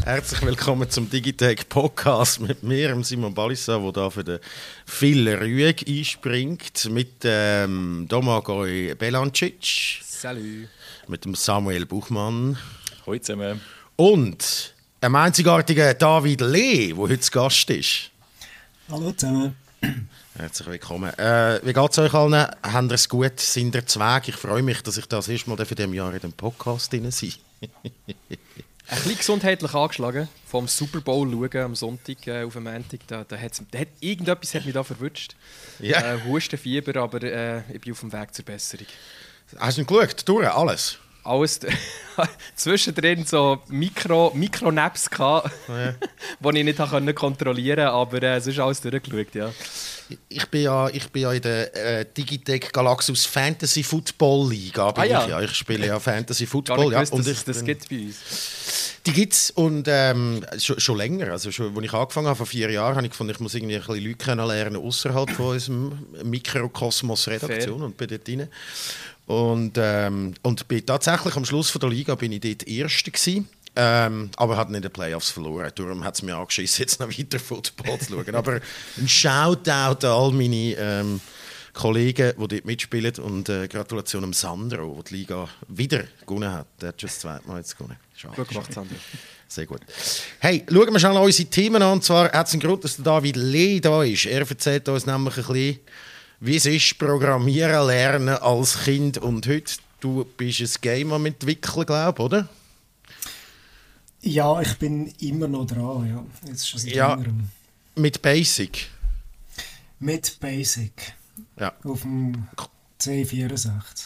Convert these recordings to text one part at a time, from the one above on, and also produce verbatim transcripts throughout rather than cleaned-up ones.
Herzlich willkommen zum Digitech Podcast mit mir, Simon Balissa, der da für den Phil Rüegg einspringt, mit ähm, Domagoj Belancic. Salut. Mit dem Samuel Buchmann. Hallo zusammen. Und einem einzigartigen David Lee, der heute zu Gast ist. Hallo zusammen. Herzlich willkommen. Äh, wie geht es euch allen? Habt ihr es gut? Sind ihr zu Weg? Ich freue mich, dass ich das erste Mal für dieses Jahr in dem Podcast drin sein. Ein bisschen gesundheitlich angeschlagen. Vom Super Bowl schauen am Sonntag äh, auf dem Montag. Da, da hat's, da hat, irgendetwas hat mich da verwutscht. Ja. Äh, Hustenfieber, aber äh, ich bin auf dem Weg zur Besserung. Hast du ihn geschaut? Durch? Alles? Alles zwischendrin so Mikro, Mikro-Naps gehabt, Ja. die ich nicht konnte kontrollieren konnte, aber äh, es ist alles durchgeschaut, ja. Ich bin ja, ich bin ja in der äh, Digitech Galaxus Fantasy Football Liga. Bin Ah, ja. Ich, ja. Ich spiele ja Fantasy Gar Football. nicht Ja. gewusst, Und dass ich, es das gibt bei uns. Die gibt es und ähm, schon, schon länger. Also schon, als ich angefangen habe, vor vier Jahren, habe ich gefunden, ich muss irgendwie ein bisschen Leute kennenlernen außerhalb von unserem Mikrokosmos-Redaktion und bin dort rein. Und, ähm, und bin tatsächlich am Schluss von der Liga bin ich dort Erster gewesen. Ähm, aber hat nicht in den Playoffs verloren. Darum hat es mir angeschissen, jetzt noch weiter Football zu schauen. Aber ein Shoutout an all meine ähm, Kollegen, die dort mitspielen. Und äh, Gratulation an Sandro, der die Liga wieder gewonnen hat. Der hat schon das zweite Mal jetzt gewonnen. Schade. Gut gemacht, Sandro. Sehr gut. Hey, schauen wir schnell unsere Themen an. Und zwar hat es einen Grund, dass der David Lee da ist. Er erzählt uns nämlich ein bisschen, wie es ist, Programmieren lernen als Kind. Und heute, du bist ein Game am entwickeln, glaube ich, oder? Ja, ich bin immer noch dran, ja. Jetzt schon seit Ja. längerem. Mit Basic. Mit Basic. Ja. Auf dem C vierundsechzig.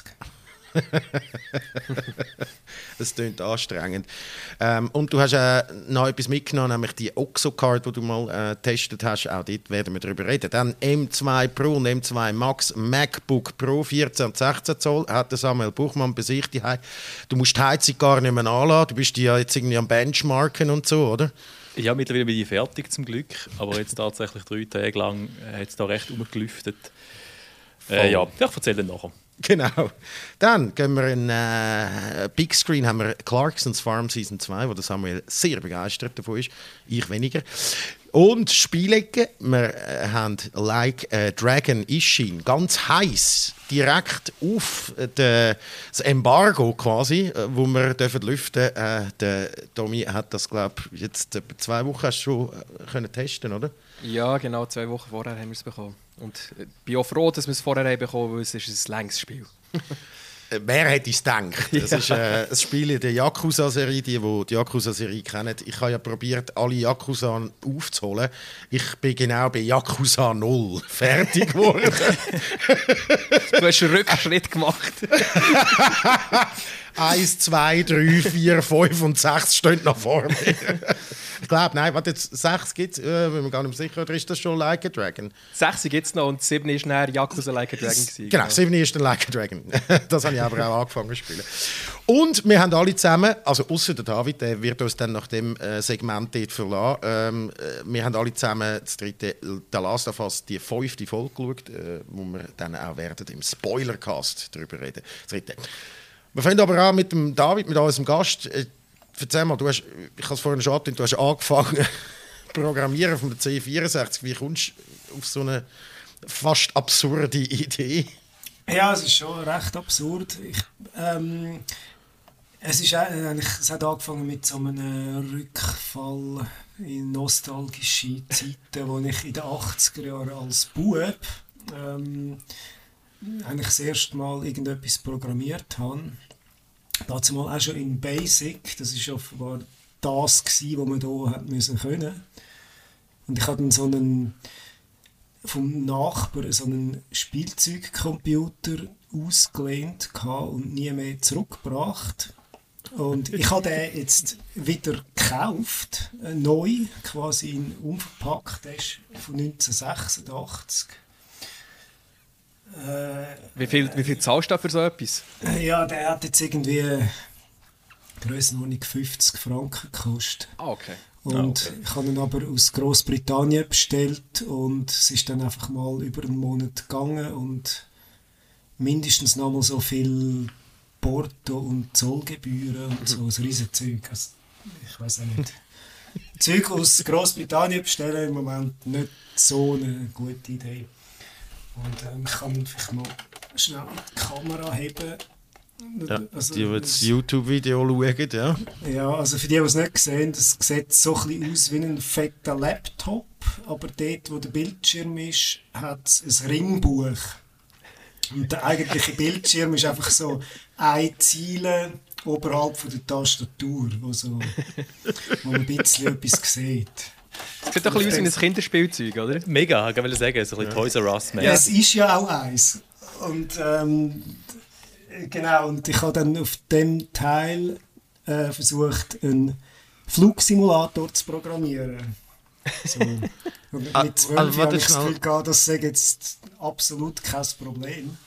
Das klingt anstrengend. Ähm, und du hast äh, noch etwas mitgenommen, nämlich die Oxocard, die du mal äh, getestet hast. Auch dort werden wir darüber reden. Dann M zwei Pro und M zwei Max MacBook Pro vierzehn und sechzehn Zoll hat der Samuel Buchmann bei sich die He- Du musst die Heizung gar nicht mehr anlassen. Du bist ja jetzt irgendwie am Benchmarken und so, oder? Ja, mittlerweile bin ich fertig zum Glück, aber jetzt tatsächlich drei Tage lang äh, hat es da recht umgelüftet. Äh, ja, ich erzähle dann nachher. Genau. Dann gehen wir in äh, Big Screen, haben wir Clarksons Farm Season zwei, wo der Samuel sehr begeistert davon ist, ich weniger. Und Spielecke, wir äh, haben Like a Dragon Ishin, ganz heiß, direkt auf de, das Embargo quasi, äh, wo wir dürfen lüften. Äh, der Tommy hat das, glaube ich, jetzt etwa zwei Wochen hast du schon äh, können testen, oder? Ja, genau, zwei Wochen vorher haben wir es bekommen. Und ich bin auch froh, dass wir es vorher haben bekommen, weil es ist ein längeres Spiel. Äh, Wer hätte es gedacht? Es Ja. ist äh, ein Spiel in der Yakuza-Serie, die, die die Yakuza-Serie kennen. Ich habe ja probiert, alle Yakuza aufzuholen. Ich bin genau bei Yakuza null fertig geworden. Du hast einen Rückschritt gemacht. Eins, zwei, drei, vier, fünf und sechs stehen noch vor mir. Ich glaube, nein, warte, jetzt sechs gibt es, äh, bin mir gar nicht sicher, oder ist das schon Like a Dragon? sechs gibt es noch und sieben war nachher Yakuza Like a Dragon. Gewesen, Genau, sieben ist dann Like a Dragon. Das habe ich aber auch angefangen zu spielen. Und wir haben alle zusammen, also außer der David, der wird uns dann nach dem äh, Segment dort verlassen. Ähm, äh, wir haben alle zusammen das dritte, The Last of Us, die fünfte Folge geschaut, äh, wo wir dann auch werden im Spoilercast darüber reden. Das dritte. Wir fangen aber an mit dem David, mit unserem Gast. Äh, erzähl mal, du hast, ich habe es vorhin schon angedeutet, du hast angefangen Programmieren von der C vierundsechzig. Wie kommst du auf so eine fast absurde Idee? Ja, es ist schon recht absurd. Ich, ähm, es, ist eigentlich, es hat angefangen mit so einem Rückfall in nostalgische Zeiten, wo ich in den achtziger Jahren als Bub ähm, eigentlich das erste Mal irgendetwas programmiert habe. Dazu mal auch schon in Basic, das ist offenbar das gsi, was man hier hat müssen können. Und ich hatte dann so einen vom Nachbarn so einen Spielzeugcomputer ausgelehnt und nie mehr zurückgebracht. Und ich habe den jetzt wieder gekauft, äh, neu, quasi in unverpackt, der ist von neunzehnhundertsechsundachtzig. Äh, Wie viel, wie viel zahlst du da für so etwas? ja, der hat jetzt irgendwie Grössenordnung fünfzig Franken gekostet. Ah, okay. Und Ah, okay. ich habe ihn aber aus Großbritannien bestellt und es ist dann einfach mal über einen Monat gegangen und mindestens noch mal so viel Porto und Zollgebühren und so, ein riesen Zeug. Also, ich weiß auch nicht. Zeug aus Großbritannien bestellen im Moment nicht so eine gute Idee. Und ähm, ich kann vielleicht mal schnell die Kamera heben. Ja, also, die, die das YouTube-Video schauen, ja. Ja, also für die, die es nicht sehen, das sieht so ein bisschen aus wie ein fetter Laptop, aber dort, wo der Bildschirm ist, hat es ein Ringbuch. Und der eigentliche Bildschirm ist einfach so eine Ziele oberhalb von der Tastatur, wo, so, wo man ein bisschen etwas sieht. Das sieht doch ein bisschen aus wie ein Kinderspielzeug, oder? Mega, ich wollte sagen, so ein bisschen Toys R Us. Ja, es ist ja auch eins. Und ähm, genau, und ich habe dann auf dem Teil äh, versucht, einen Flugsimulator zu programmieren. So. Und mit zwölf also, habe ich das Gefühl gehabt, das ist jetzt absolut kein Problem.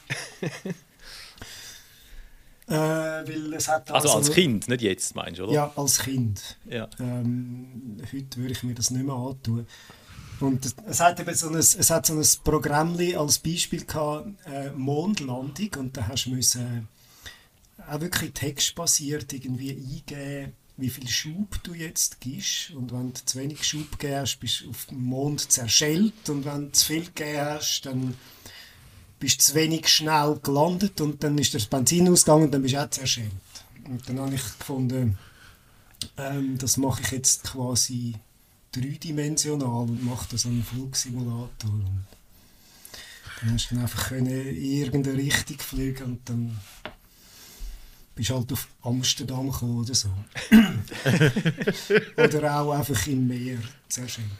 äh, weil es hat also, also als Kind, nicht jetzt, meinst du, oder? Ja, als Kind. Ja. Ähm, heute würde ich mir das nicht mehr antun. Und es, es hat eben so ein, es hat so ein Programm als Beispiel gehabt, äh, Mondlandung, und da hast du müssen, äh, auch wirklich textbasiert irgendwie eingeben, wie viel Schub du jetzt gibst. Und wenn du zu wenig Schub gegeben hast, bist du auf dem Mond zerschellt. Und wenn du zu viel gegeben hast, dann bist du zu wenig schnell gelandet und dann ist das Benzin ausgegangen und dann bist du auch zerschellt. Und dann habe ich gefunden, ähm, das mache ich jetzt quasi dreidimensional und mache da so einen Flugsimulator. Und dann hast du dann einfach in irgendeine Richtung fliegen und dann bist halt auf Amsterdam gekommen oder so. Oder auch einfach im Meer, sehr schön.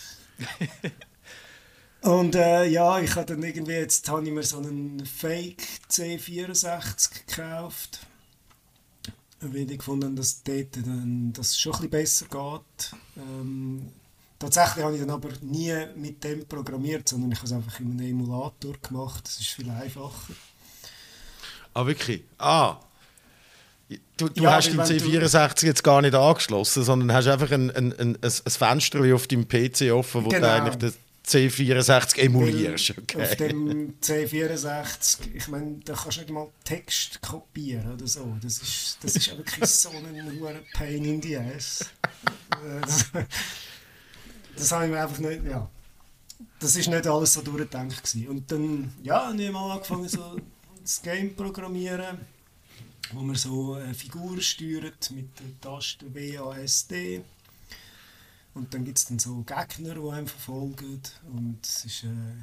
Und äh, ja, ich habe dann irgendwie, jetzt habe ich mir so einen Fake C vierundsechzig gekauft, weil ich gefunden habe, dass dort dann, das schon ein bisschen besser geht. Ähm, tatsächlich habe ich dann aber nie mit dem programmiert, sondern ich habe es einfach in einem Emulator gemacht, das ist viel einfacher. Ah, wirklich? Ah! Du, du Ja, hast den C vierundsechzig jetzt gar nicht angeschlossen, sondern hast einfach ein, ein, ein, ein Fenster auf deinem P C offen, wo genau. du eigentlich den C vierundsechzig emulierst. Okay. Auf dem C vierundsechzig, ich meine, da kannst du nicht mal Text kopieren oder so. Das ist, das ist wirklich so ein hoher Pain in the ass. Das, das habe ich mir einfach nicht, ja. Das ist nicht alles so durchgedacht gewesen. Und dann, ja, habe ich mal angefangen, so das Game zu programmieren, wo man so eine Figur steuert mit der Taste W A S D. Und dann gibt es dann so Gegner, die einem verfolgen. Und es ist, äh,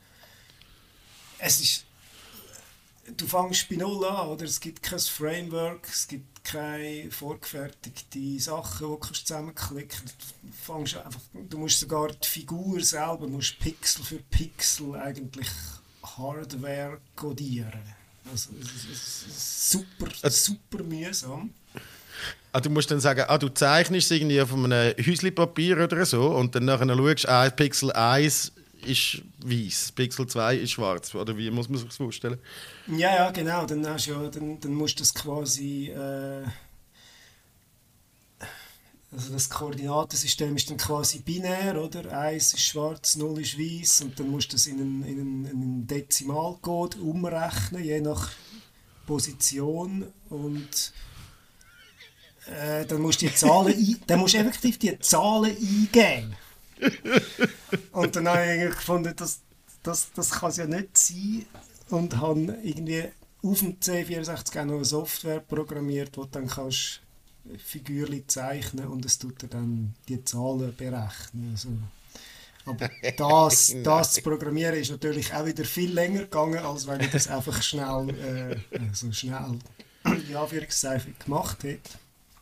es ist... Du fängst bei Null an, oder? Es gibt kein Framework, es gibt keine vorgefertigten Sachen, die du zusammenklicken kannst. Du, fängst einfach, du musst sogar die Figur selber, musst Pixel für Pixel eigentlich Hardware codieren. Also, es ist super, super mühsam. Ah, du musst dann sagen, ah, du zeichnest irgendwie auf einem Häuschenpapier oder so und dann nachher schaust, ah, Pixel eins ist weiß, Pixel zwei ist schwarz. Oder wie muss man sich das vorstellen? Ja, ja, genau. Dann, hast du ja, dann, dann musst du das quasi... Äh, also das Koordinatensystem ist dann quasi binär, oder? eins ist schwarz, null ist weiß und dann musst du das in einen, in einen, in einen Dezimalcode umrechnen, je nach Position, und äh, dann musst du die Zahlen ein, dann musst du effektiv die Zahlen eingeben. Und dann habe ich gefunden, das, das, das kann es ja nicht sein, und habe irgendwie auf dem C vierundsechzig auch noch eine Software programmiert, wo du dann kannst Figürchen zeichnen und es tut dir dann die Zahlen berechnen. Also, aber das, das zu programmieren ist natürlich auch wieder viel länger gegangen, als wenn ich das einfach schnell, äh, so schnell in Anführungszeichen gemacht hätte.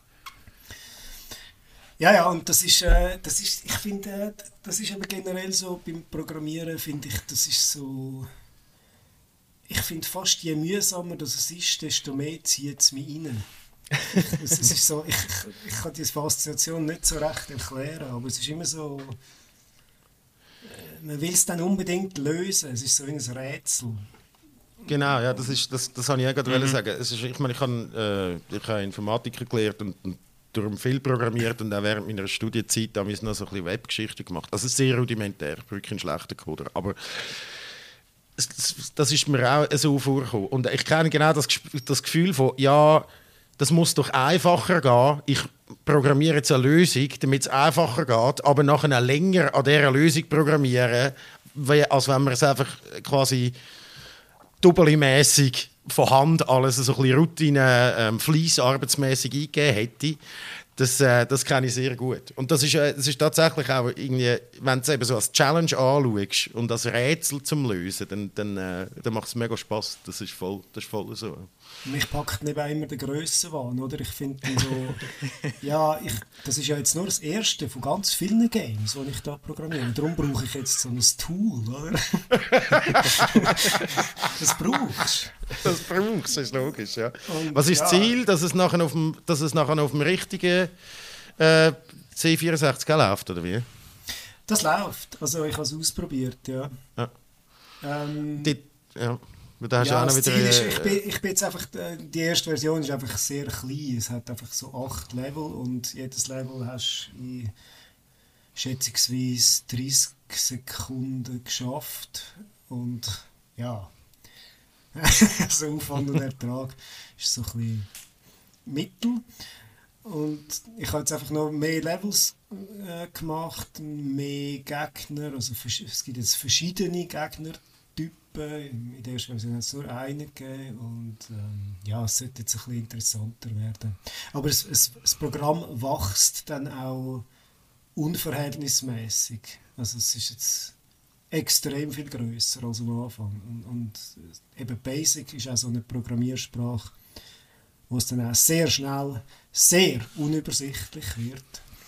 Ja, ja, und das ist, äh, das ist, ich finde, äh, das ist aber generell so beim Programmieren, finde ich, das ist so, ich finde fast, je mühsamer das es ist, desto mehr zieht es mich rein. Es ist so, ich, ich, ich kann diese Faszination nicht so recht erklären, aber es ist immer so, man will es dann unbedingt lösen, es ist so wie ein Rätsel. Genau, ja, das, ist, das, das wollte ich auch gerade Mhm. sagen. Es ist, ich meine, ich habe, äh, ich habe Informatik gelernt und, und darum viel programmiert und auch während meiner Studienzeit habe ich noch so ein bisschen Webgeschichte gemacht. Also sehr rudimentär, wirklich ein schlechter Coder, aber es, das, das ist mir auch so vorgekommen. Und ich kenne genau das, Gesp- das Gefühl von, ja, das muss doch einfacher gehen. Ich programmiere jetzt eine Lösung, damit es einfacher geht, aber nachher länger an dieser Lösung programmieren, als wenn man es einfach quasi doppelmässig von Hand alles so ein bisschen Routine, ähm, fleissarbeitsmässig eingegeben hätte. Das, äh, das kenne ich sehr gut. Und das ist, äh, das ist tatsächlich auch irgendwie, wenn du es eben so als Challenge anschaust und als Rätsel zum Lösen, dann, dann, äh, dann macht es mega Spass. Das ist voll, das ist voll so. Mich packt nicht immer der Grössenwahn, oder? Ich finde so, ja, ich, das ist ja jetzt nur das erste von ganz vielen Games, die ich da programmiere. Darum brauche ich jetzt so ein Tool, oder? Das brauchst du. Das brauchst du, ist logisch, ja. Und, Was ist das ja, Ziel, dass es nachher auf dem, dass es nachher auf dem richtigen äh, C vierundsechzig läuft, oder wie? Das läuft. Also ich habe es ausprobiert, ja. Ja. Ähm, Die, ja. Da hast ja, du auch noch das wieder, Ziel ist, äh, ich bin, ich bin jetzt einfach, die erste Version ist einfach sehr klein. Es hat einfach so acht Level und jedes Level hast du in schätzungsweise dreißig Sekunden geschafft. Und ja, so Aufwand und Ertrag ist so ein bisschen mittel. Und ich habe jetzt einfach noch mehr Levels äh, gemacht, mehr Gegner. Also es gibt jetzt verschiedene Gegnertypen. In der ersten Version hat es nur einen gegeben. Und ähm, ja, es sollte jetzt ein bisschen interessanter werden. Aber es, es, das Programm wächst dann auch unverhältnismäßig. Also es ist jetzt extrem viel grösser als am Anfang. Und, und eben Basic ist auch so eine Programmiersprache, wo es dann auch sehr schnell sehr unübersichtlich wird.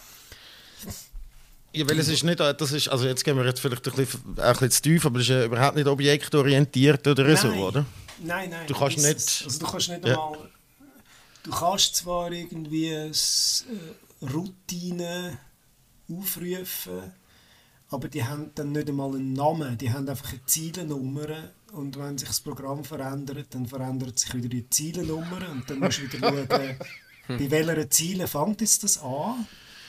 Ja, weil es ist nicht, das ist, also jetzt gehen wir jetzt vielleicht ein bisschen, auch ein bisschen zu tief, aber es ist ja überhaupt nicht objektorientiert oder Nein. so, oder? Nein, nein. Du kannst ist nicht- es. Also du kannst nicht Ja. einmal... Du kannst zwar irgendwie s- äh, Routinen aufrufen, aber die haben dann nicht einmal einen Namen. Die haben einfach eine Zielennummer. Und wenn sich das Programm verändert, dann verändert sich wieder die Zielennummer. Und dann musst du wieder schauen, bei welchen Zielen fängt jetzt das an.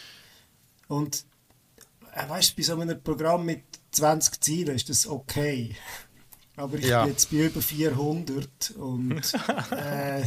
Und äh, weißt, bei so einem Programm mit zwanzig Zielen ist das okay. Aber ich Ja. bin jetzt bei über vierhundert und äh,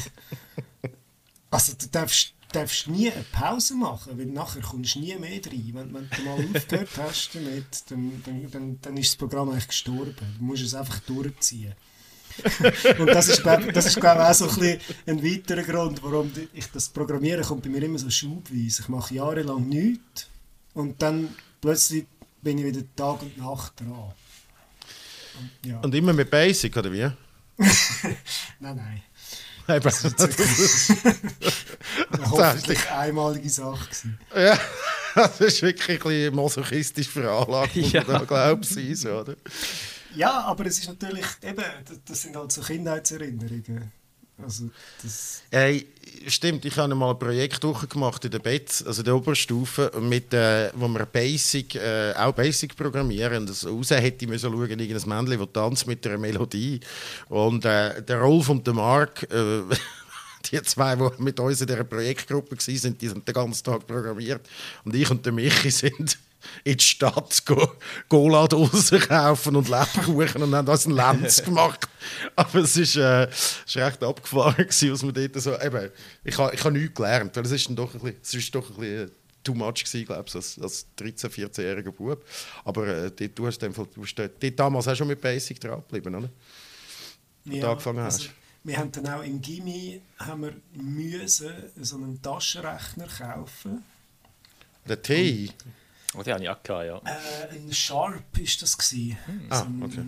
also du darfst, darfst nie eine Pause machen, weil nachher kommst du nie mehr rein. Wenn, wenn du mal aufgehört hast damit, dann, dann, dann, dann ist das Programm eigentlich gestorben. Du musst es einfach durchziehen. Und das ist, glaub, das ist glaub, auch so ein, bisschen ein weiterer Grund, warum ich das Programmieren kommt bei mir immer so schubweise. Ich mache jahrelang nichts und dann plötzlich bin ich wieder Tag und Nacht dran. Und, ja. Und immer mit Basic, oder wie? Nein, nein. Eben. Das war eine hoffentlich einmalige Sache gewesen. Ja, das ist wirklich ein bisschen masochistisch veranlagt, muss Ja. man da glauben sein, so, oder? Ja, aber es ist natürlich, eben, das, das sind halt so Kindheitserinnerungen. Also das... Hey, stimmt, ich habe mal ein Projekt durchgemacht in der B E T, also in der Oberstufe, mit, äh, wo wir Basic, äh, auch Basic programmieren. Und das raus hätte ich müssen schauen, irgendein Männchen, das tanzt mit einer Melodie. Und äh, der Rolf und der Mark, äh, die zwei, die mit uns in dieser Projektgruppe waren, die sind den ganzen Tag programmiert. Und ich und der Michi sind in die Stadt go, Cola-Dosen kaufen und Lebkuchen und haben uns einen Lenz gemacht. Aber es war äh, ist recht abgefahren, gewesen, was wir dort so... Eben, ich habe ich ha nichts gelernt, weil es ist dann doch ein bisschen, es ist doch ein bisschen too much gewesen, glaube ich, als, als dreizehn-, vierzehnjähriger Bub. Aber äh, dort, du hast dem Fall, du hast dort, dort damals auch schon mit Basic dran geblieben, oder? Als du angefangen hast. Also, wir haben dann auch im Gymi haben wir müssen so einen Taschenrechner kaufen. Der T. Oh, die habe ich auch gehabt, ja. Äh, ein Sharp war das gewesen. Ah, So ein- okay.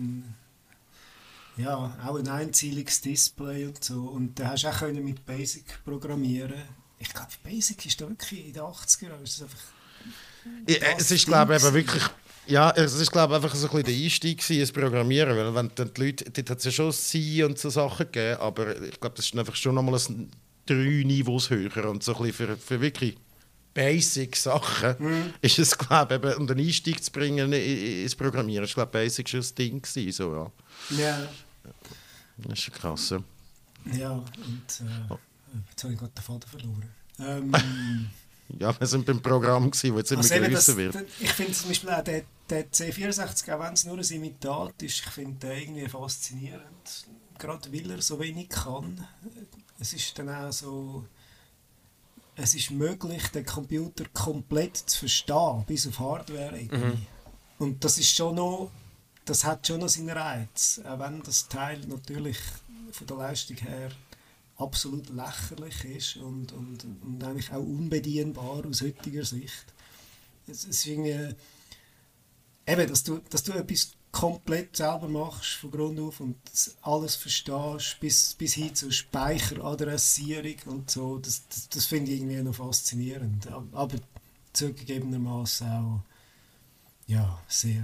Ja, auch ein einzieliges Display und so. Und da hast du auch können mit Basic programmieren. Ich glaube, Basic ist da wirklich in den achtziger Jahren. Ist das einfach Ja, das es ist, Ding glaube ich, eben gewesen. wirklich... Ja, es ist, glaube ich, einfach so ein bisschen der Einstieg gewesen, ins Programmieren, weil wenn dann die Leute... Dort hat es ja schon C und so Sachen gegeben, aber ich glaube, das ist einfach schon nochmal ein drei Niveaus höher und so ein bisschen für, für wirklich Basic-Sachen Mhm. ist es, glaube ich, eben, um den Einstieg zu bringen in- in- ins Programmieren, ist, glaube ich, Basic schon das Ding gewesen, so, ja. Ja, Das ist schon krass, ja. ja. Und äh, jetzt habe ich gerade den Faden verloren. Ähm, Ja, wir sind beim Programm gewesen, wo jetzt immer also eben das, grösser wird. das- ich finde zum Beispiel auch der, der C vierundsechzig, auch wenn es nur ein Imitat ist, ich finde den irgendwie faszinierend. Gerade weil er so wenig kann. Es ist dann auch so... es ist möglich, den Computer komplett zu verstehen, bis auf Hardware-Ebene. Mhm. Und das ist schon noch, das hat schon noch seinen Reiz, auch wenn das Teil natürlich von der Leistung her absolut lächerlich ist und, und, und eigentlich auch unbedienbar aus heutiger Sicht. Es, es ist irgendwie, eben, dass du, dass du etwas komplett selber machst, von Grund auf, und alles verstehst, bis, bis hin zur Speicheradressierung und so, das, das, das finde ich irgendwie noch faszinierend. Aber zugegebenermaßen auch, ja, sehr,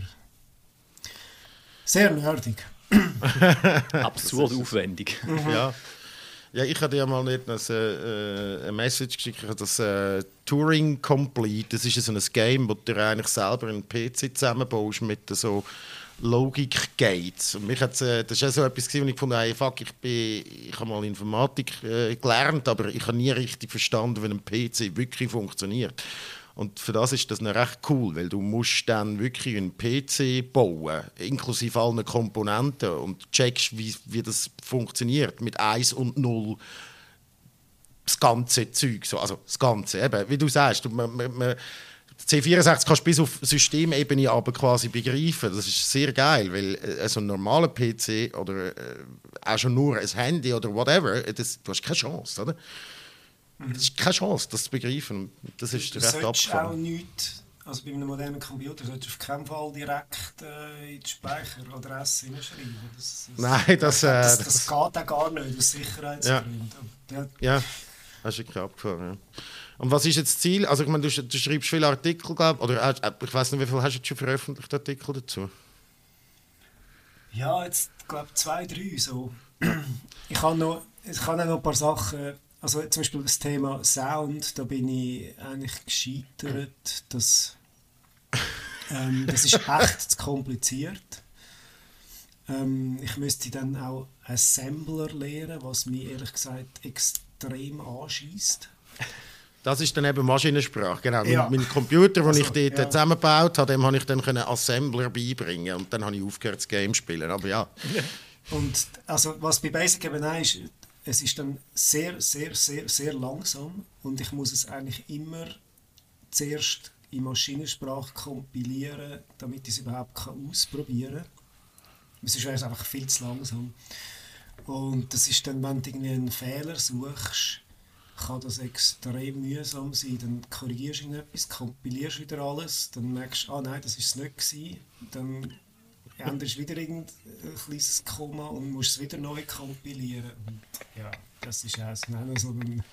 sehr nerdig. Absurd aufwendig. Mhm. Ja. Ja, ich hatte ja mal nicht eine, äh, eine Message geschickt, das äh, Turing Complete, das ist so ein Game, wo du eigentlich selber einen P C zusammenbaust mit so Logik-Gates. Und mich hat's, äh, das war so etwas, wo ich gefunden habe, hey, fuck, ich, bin, ich habe mal Informatik äh, gelernt, aber ich habe nie richtig verstanden, wie ein P C wirklich funktioniert. Und für das ist das noch recht cool, weil du musst dann wirklich einen P C bauen, inklusive allen Komponenten, und checkst, wie, wie das funktioniert mit eins und null. Das ganze Zeug, so, also das Ganze, eben, wie du sagst, du, man, man, C vierundsechzig kannst du bis auf Systemebene aber quasi begreifen. Das ist sehr geil, weil äh, so ein normaler P C oder äh, auch schon nur ein Handy oder whatever, das, du hast keine Chance, oder? Es ist keine Chance, das zu begreifen. Das ist du recht abgefahren. Auch nichts, also bei einem modernen Computer solltest du auf keinen Fall direkt äh, in die Speicheradresse hineinschreiben. Das, das, Nein, das, äh, das, das, das geht auch gar nicht, aus Sicherheitsgründen. Ja, ja, das ist wirklich abgefahren. Ja. Und was ist jetzt das Ziel? Also ich meine, du, du schreibst viele Artikel, glaub, oder äh, ich weiß nicht, wie viel hast du jetzt schon veröffentlicht Artikel dazu? Ja, jetzt glaube ich zwei, drei so. Ich habe noch, ich habe noch ein paar Sachen. Also zum Beispiel das Thema Sound, da bin ich eigentlich gescheitert. Das, ähm, das ist echt zu kompliziert. Ähm, ich müsste dann auch Assembler lernen, was mich ehrlich gesagt extrem anschießt. Das ist dann eben Maschinensprache, genau. Ja. Mein Computer, den also, ich dort ja. zusammengebaut habe, dem konnte ich dann können Assembler beibringen und dann habe ich aufgehört das Game zu spielen, aber ja. Und also, was bei Basic eben auch ist, es ist dann sehr, sehr, sehr, sehr langsam und ich muss es eigentlich immer zuerst in Maschinensprache kompilieren, damit ich es überhaupt kann ausprobieren kann. Sonst wäre es einfach viel zu langsam. Und das ist dann, wenn du irgendwie einen Fehler suchst, kann das extrem mühsam sein. Dann korrigierst du irgendetwas, kompilierst wieder alles, dann merkst du, ah nein, das war es nicht gewesen. Dann änderst du wieder irgendein kleines Komma und musst es wieder neu kompilieren. Und ja, das ist auch so ein...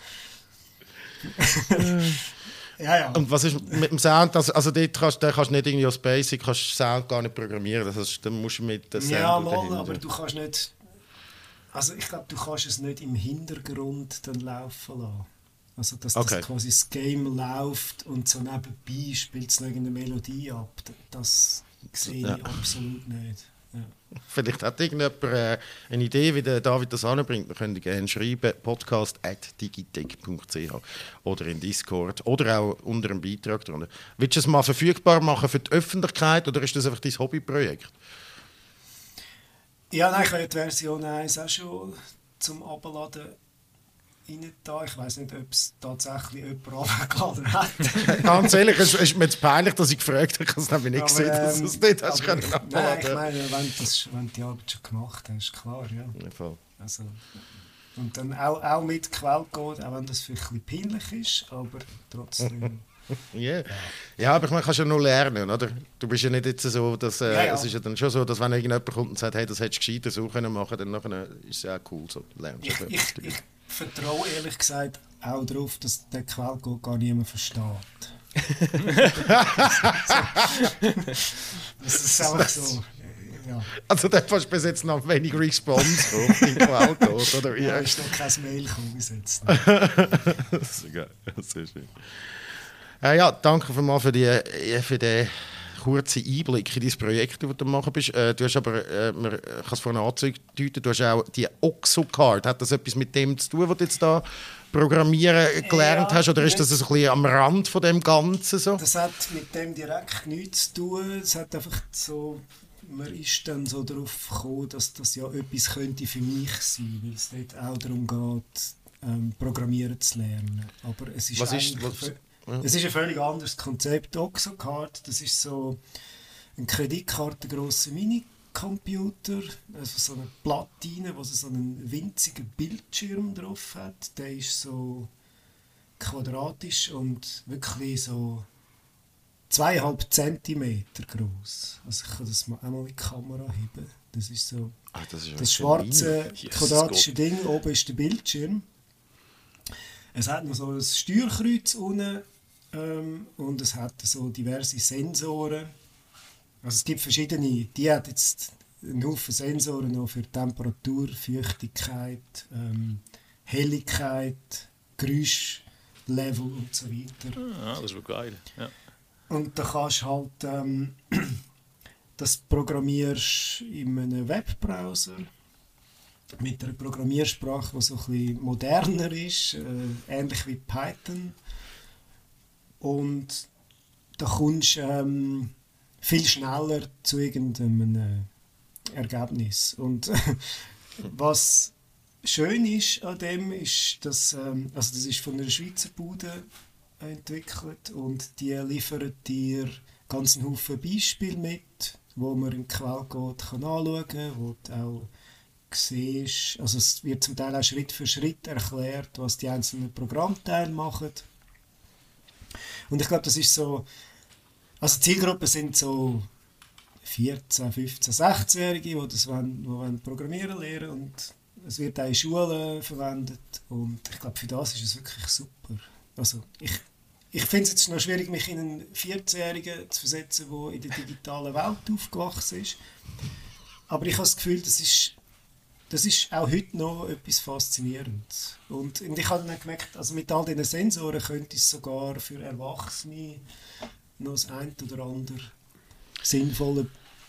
ja, ja. Und was ist mit dem Sound? Also, also dort kannst, da kannst du nicht irgendwie als Basic kannst Sound gar nicht programmieren. Das heißt, dann musst du mit dem Sound ja, mal, dahinter. aber du kannst nicht... Also ich glaube, du kannst es nicht im Hintergrund dann laufen lassen. Also dass okay. das quasi das Game läuft und so nebenbei spielt es noch irgendeine Melodie ab. Das sehe ja. ich absolut nicht. Ja. Vielleicht hat irgendjemand äh, eine Idee, wie der David das anbringt. Wir können gerne schreiben, podcast at digitec punkt c h oder in Discord oder auch unter einem Beitrag drunter. Willst du es mal verfügbar machen für die Öffentlichkeit oder ist das einfach dein Hobbyprojekt? Ja, nein, ich habe die Version eins auch schon zum Abladen rein da. Ich weiss nicht, ob es tatsächlich jemand runtergeladen hat. Ganz ehrlich, es ist mir jetzt peinlich, dass ich gefragt habe. Ich habe es nämlich nicht aber, gesehen, dass du es nicht hast können abladen. Nein, ich meine, wenn, das, wenn du die Arbeit schon gemacht hast, ist klar, ja. Ja, voll. Also, und dann auch, auch mit Quellcode, auch wenn das vielleicht ein bisschen peinlich ist, aber trotzdem... Yeah. Ja, aber ich meine, kannst ja nur lernen, oder? Du bist ja nicht jetzt so, dass äh, ja, ja. es ist ja dann schon so, dass wenn irgendjemand kommt und sagt, hey, das hättest du gescheiter so können machen, dann nachher ist es ja auch cool, so lernst ich, ich, ich vertraue ehrlich gesagt auch darauf, dass der Quellcode gar niemand versteht. Das ist einfach so. Ja. Also da hast du bis jetzt noch wenig Response auf den Quellcode, oder? Ja, ist noch kein Mail gekommen bis jetzt. Das ist geil, sehr schön. Äh, ja, danke vielmals für, die, für den kurzen Einblick in dein Projekt, das du machen bist. Äh, du hast aber, äh, man kann es vorhin andeuten, du hast auch die Oxocard. Hat das etwas mit dem zu tun, was du jetzt da programmieren gelernt ja, hast? Oder ist das so ein bisschen am Rand von dem Ganzen? So? Das hat mit dem direkt nichts zu tun. Es hat einfach so... Man ist dann so darauf gekommen, dass das ja etwas könnte für mich sein, weil es dort auch darum geht, ähm, Programmieren zu lernen. Aber es ist, was ist was, ja. es ist ein völlig anderes Konzept. Oxocard, das ist so ein kreditkartengrosser Minicomputer, also so eine Platine, wo so einen winzigen Bildschirm drauf hat. Der ist so quadratisch und wirklich so zweieinhalb Zentimeter groß. Also ich kann das mal einmal in die Kamera heben. Das ist so Ach, das, ist das schwarze yes, quadratische Ding. Oben ist der Bildschirm. Es hat noch so ein Steuerkreuz unten ähm, und es hat so diverse Sensoren. Also es gibt verschiedene. Die hat jetzt einen Haufen Sensoren noch für Temperatur, Feuchtigkeit, ähm, Helligkeit, Geräuschlevel und so weiter. Ah, das ist wirklich geil. Ja. Und da kannst du halt ähm, das programmierst in einem Webbrowser mit einer Programmiersprache, die so ein bisschen moderner ist, äh, ähnlich wie Python. Und da kommst du ähm, viel schneller zu irgendeinem äh, Ergebnis. Und was schön ist an dem, ist, dass ähm, also das ist von einer Schweizer Bude entwickelt und die liefern dir ganz einen Haufen Beispiele mit, wo man in die Quellcode kann anschauen kann, wo du auch siehst, also es wird zum Teil auch Schritt für Schritt erklärt, was die einzelnen Programmteile machen. Und ich glaube, das ist so, also die Zielgruppen sind so vierzehn, fünfzehn, sechzehnjährige, die das wollen, die wollen programmieren lernen und es wird auch in Schulen verwendet und ich glaube, für das ist es wirklich super. Also ich, ich finde es jetzt noch schwierig, mich in einen vierzehnjährigen zu versetzen, der in der digitalen Welt aufgewachsen ist. Aber ich habe das Gefühl, das ist, das ist auch heute noch etwas Faszinierendes. Und, und ich habe dann gemerkt, also mit all diesen Sensoren könnte es sogar für Erwachsene noch das eine oder andere sinnvolle,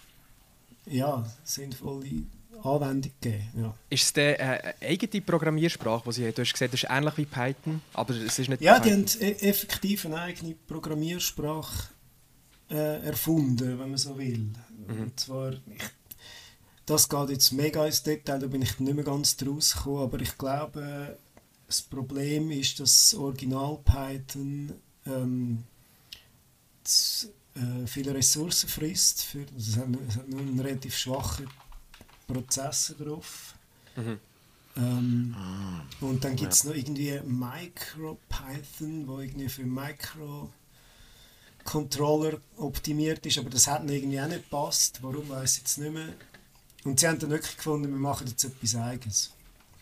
ja, sinnvolle Anwendung geben. Ja. Ist es denn eine eigene Programmiersprache, die Sie haben? Du hast gesagt, das ist ähnlich wie Python, aber es ist nicht Ja, Python. die haben e- effektiv eine eigene Programmiersprache äh, erfunden, wenn man so will. Mhm. Und zwar, ich, das geht jetzt mega ins Detail, da bin ich nicht mehr ganz draus gekommen, aber ich glaube, das Problem ist, dass Original Python ähm, das, äh, viele Ressourcen frisst. Für, es, hat, es hat nur einen relativ schwachen Prozesse drauf. Mhm. Ähm, ah, und dann gibt es ja. noch irgendwie MicroPython, wo irgendwie für Microcontroller optimiert ist, aber das hat mir irgendwie auch nicht gepasst. Warum, weiss ich jetzt nicht mehr. Und sie haben dann wirklich gefunden, wir machen jetzt etwas Eigenes.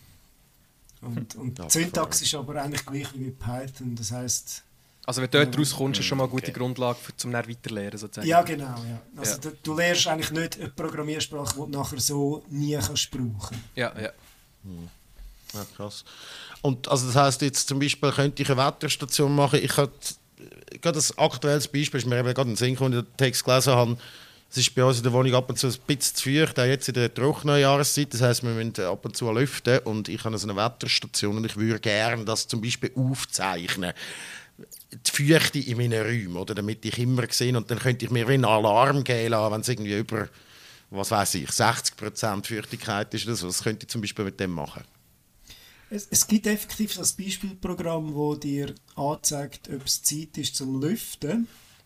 Und, und die Syntax ist aber eigentlich gleich wie Python, das heisst. Also wenn du dort rauskommst, ist schon mal eine gute okay. Grundlage für, zum weiterlernen sozusagen. Ja, genau. Ja. Also ja. Du, du lernst eigentlich nicht eine Programmiersprache, die du nachher so nie kannst brauchen. Ja, ja. Hm. Ja, krass. Und also das heisst jetzt zum Beispiel, könnte ich eine Wetterstation machen. Ich habe gerade ein aktuelles Beispiel, ist mir eben gerade ein Sinn, als ich den Text gelesen habe. Es ist bei uns in der Wohnung ab und zu ein bisschen zu feucht, auch jetzt in der trockenen Jahreszeit. Das heisst, wir müssen ab und zu lüften. Und ich habe so eine Wetterstation und ich würde gerne das zum Beispiel aufzeichnen. Die Feuchte in meinen Räumen, oder, damit ich immer sehe. Und dann könnte ich mir wie einen Alarm geben lassen, wenn es irgendwie über, was weiß ich, sechzig Prozent Feuchtigkeit ist oder so. Das könnte ich zum Beispiel mit dem machen. Es, es gibt effektiv so ein Beispielprogramm, das dir anzeigt, ob es Zeit ist zum Lüften.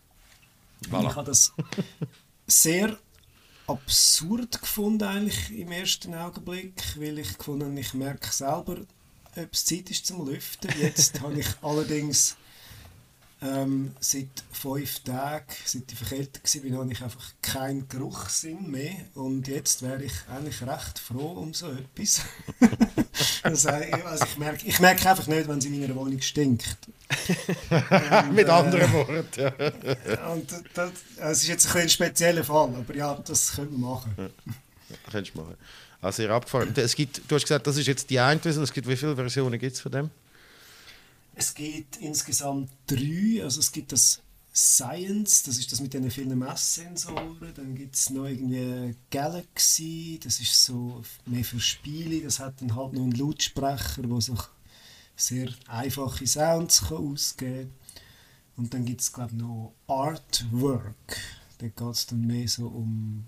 Voilà. Ich habe das sehr absurd gefunden eigentlich im ersten Augenblick, weil ich gefunden habe, ich merke selber, ob es Zeit ist zum Lüften. Jetzt habe ich allerdings ähm, seit fünf Tagen, seit ich verkältet war, habe ich einfach keinen Geruchssinn mehr. Und jetzt wäre ich eigentlich recht froh um so etwas. Also, also ich, merke, ich merke einfach nicht, wenn es in meiner Wohnung stinkt. Und, Mit äh, anderen Worten. Ja. Und das, das ist jetzt ein, ein spezieller Fall, aber ja, das können wir machen. Ja, könntest du machen. Also ihr abgefahren. Es gibt, du hast gesagt, das ist jetzt die eine Version. Es gibt, wie viele Versionen gibt es von dem? Es gibt insgesamt drei. Also es gibt das Science, das ist das mit den vielen Messsensoren. Dann gibt es noch irgendwie Galaxy, das ist so mehr für Spiele. Das hat dann halt noch einen Lautsprecher, der sich sehr einfache Sounds kann ausgeben kann. Und dann gibt es, glaube ich, noch Artwork. Da geht es dann mehr so um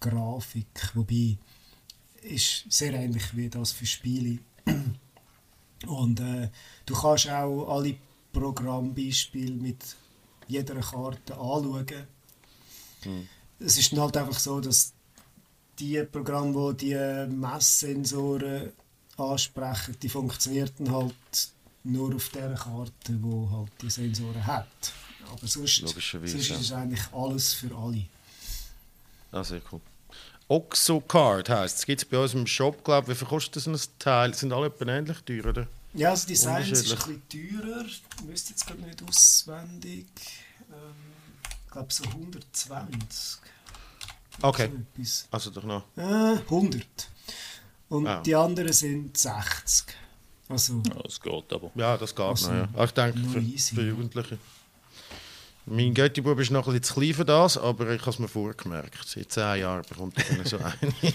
Grafik, wobei ist sehr ähnlich wie das für Spiele. Und äh, du kannst auch alle Programmbeispiele mit jeder Karte anschauen. Hm. Es ist dann halt einfach so, dass die Programme, die die Messsensoren ansprechen, die funktionieren halt nur auf der Karte, die halt die Sensoren hat. Aber sonst, sonst ist es eigentlich alles für alle. Ah, sehr cool. Oxocard heisst es. Gibt es bei uns im Shop, glaube ich. Wie viel kostet das ein Teil? Sind alle etwa ähnlich teuer, oder? Ja, das Design ist ein bisschen teurer. Ich wüsste jetzt gerade nicht auswendig. Ähm, ich glaube so hundertzwanzig. Okay. So also doch noch. Äh, hundert. Und ah. die anderen sind sechzig. Also, ja, das geht aber. Ja, das geht also, noch, ja. Ich denke, für, easy, für Jugendliche. Mein Götti-Bub ist noch ein bisschen zu klein für das, aber ich habe es mir vorgemerkt. Seit zehn Jahren bekommt er so eine.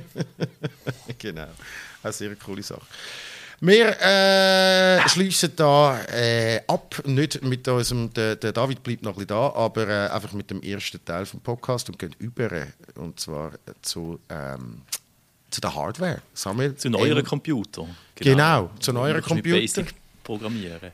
Genau. Eine sehr coole Sache. Wir äh, schließen da äh, ab, nicht mit unserem, der, der David bleibt noch ein bisschen da, aber äh, einfach mit dem ersten Teil vom Podcast und gehen über, und zwar zu, ähm, zu der Hardware. Samuel, zu neueren ähm, Computern. Genau, genau zu neueren Computern. Basic programmieren.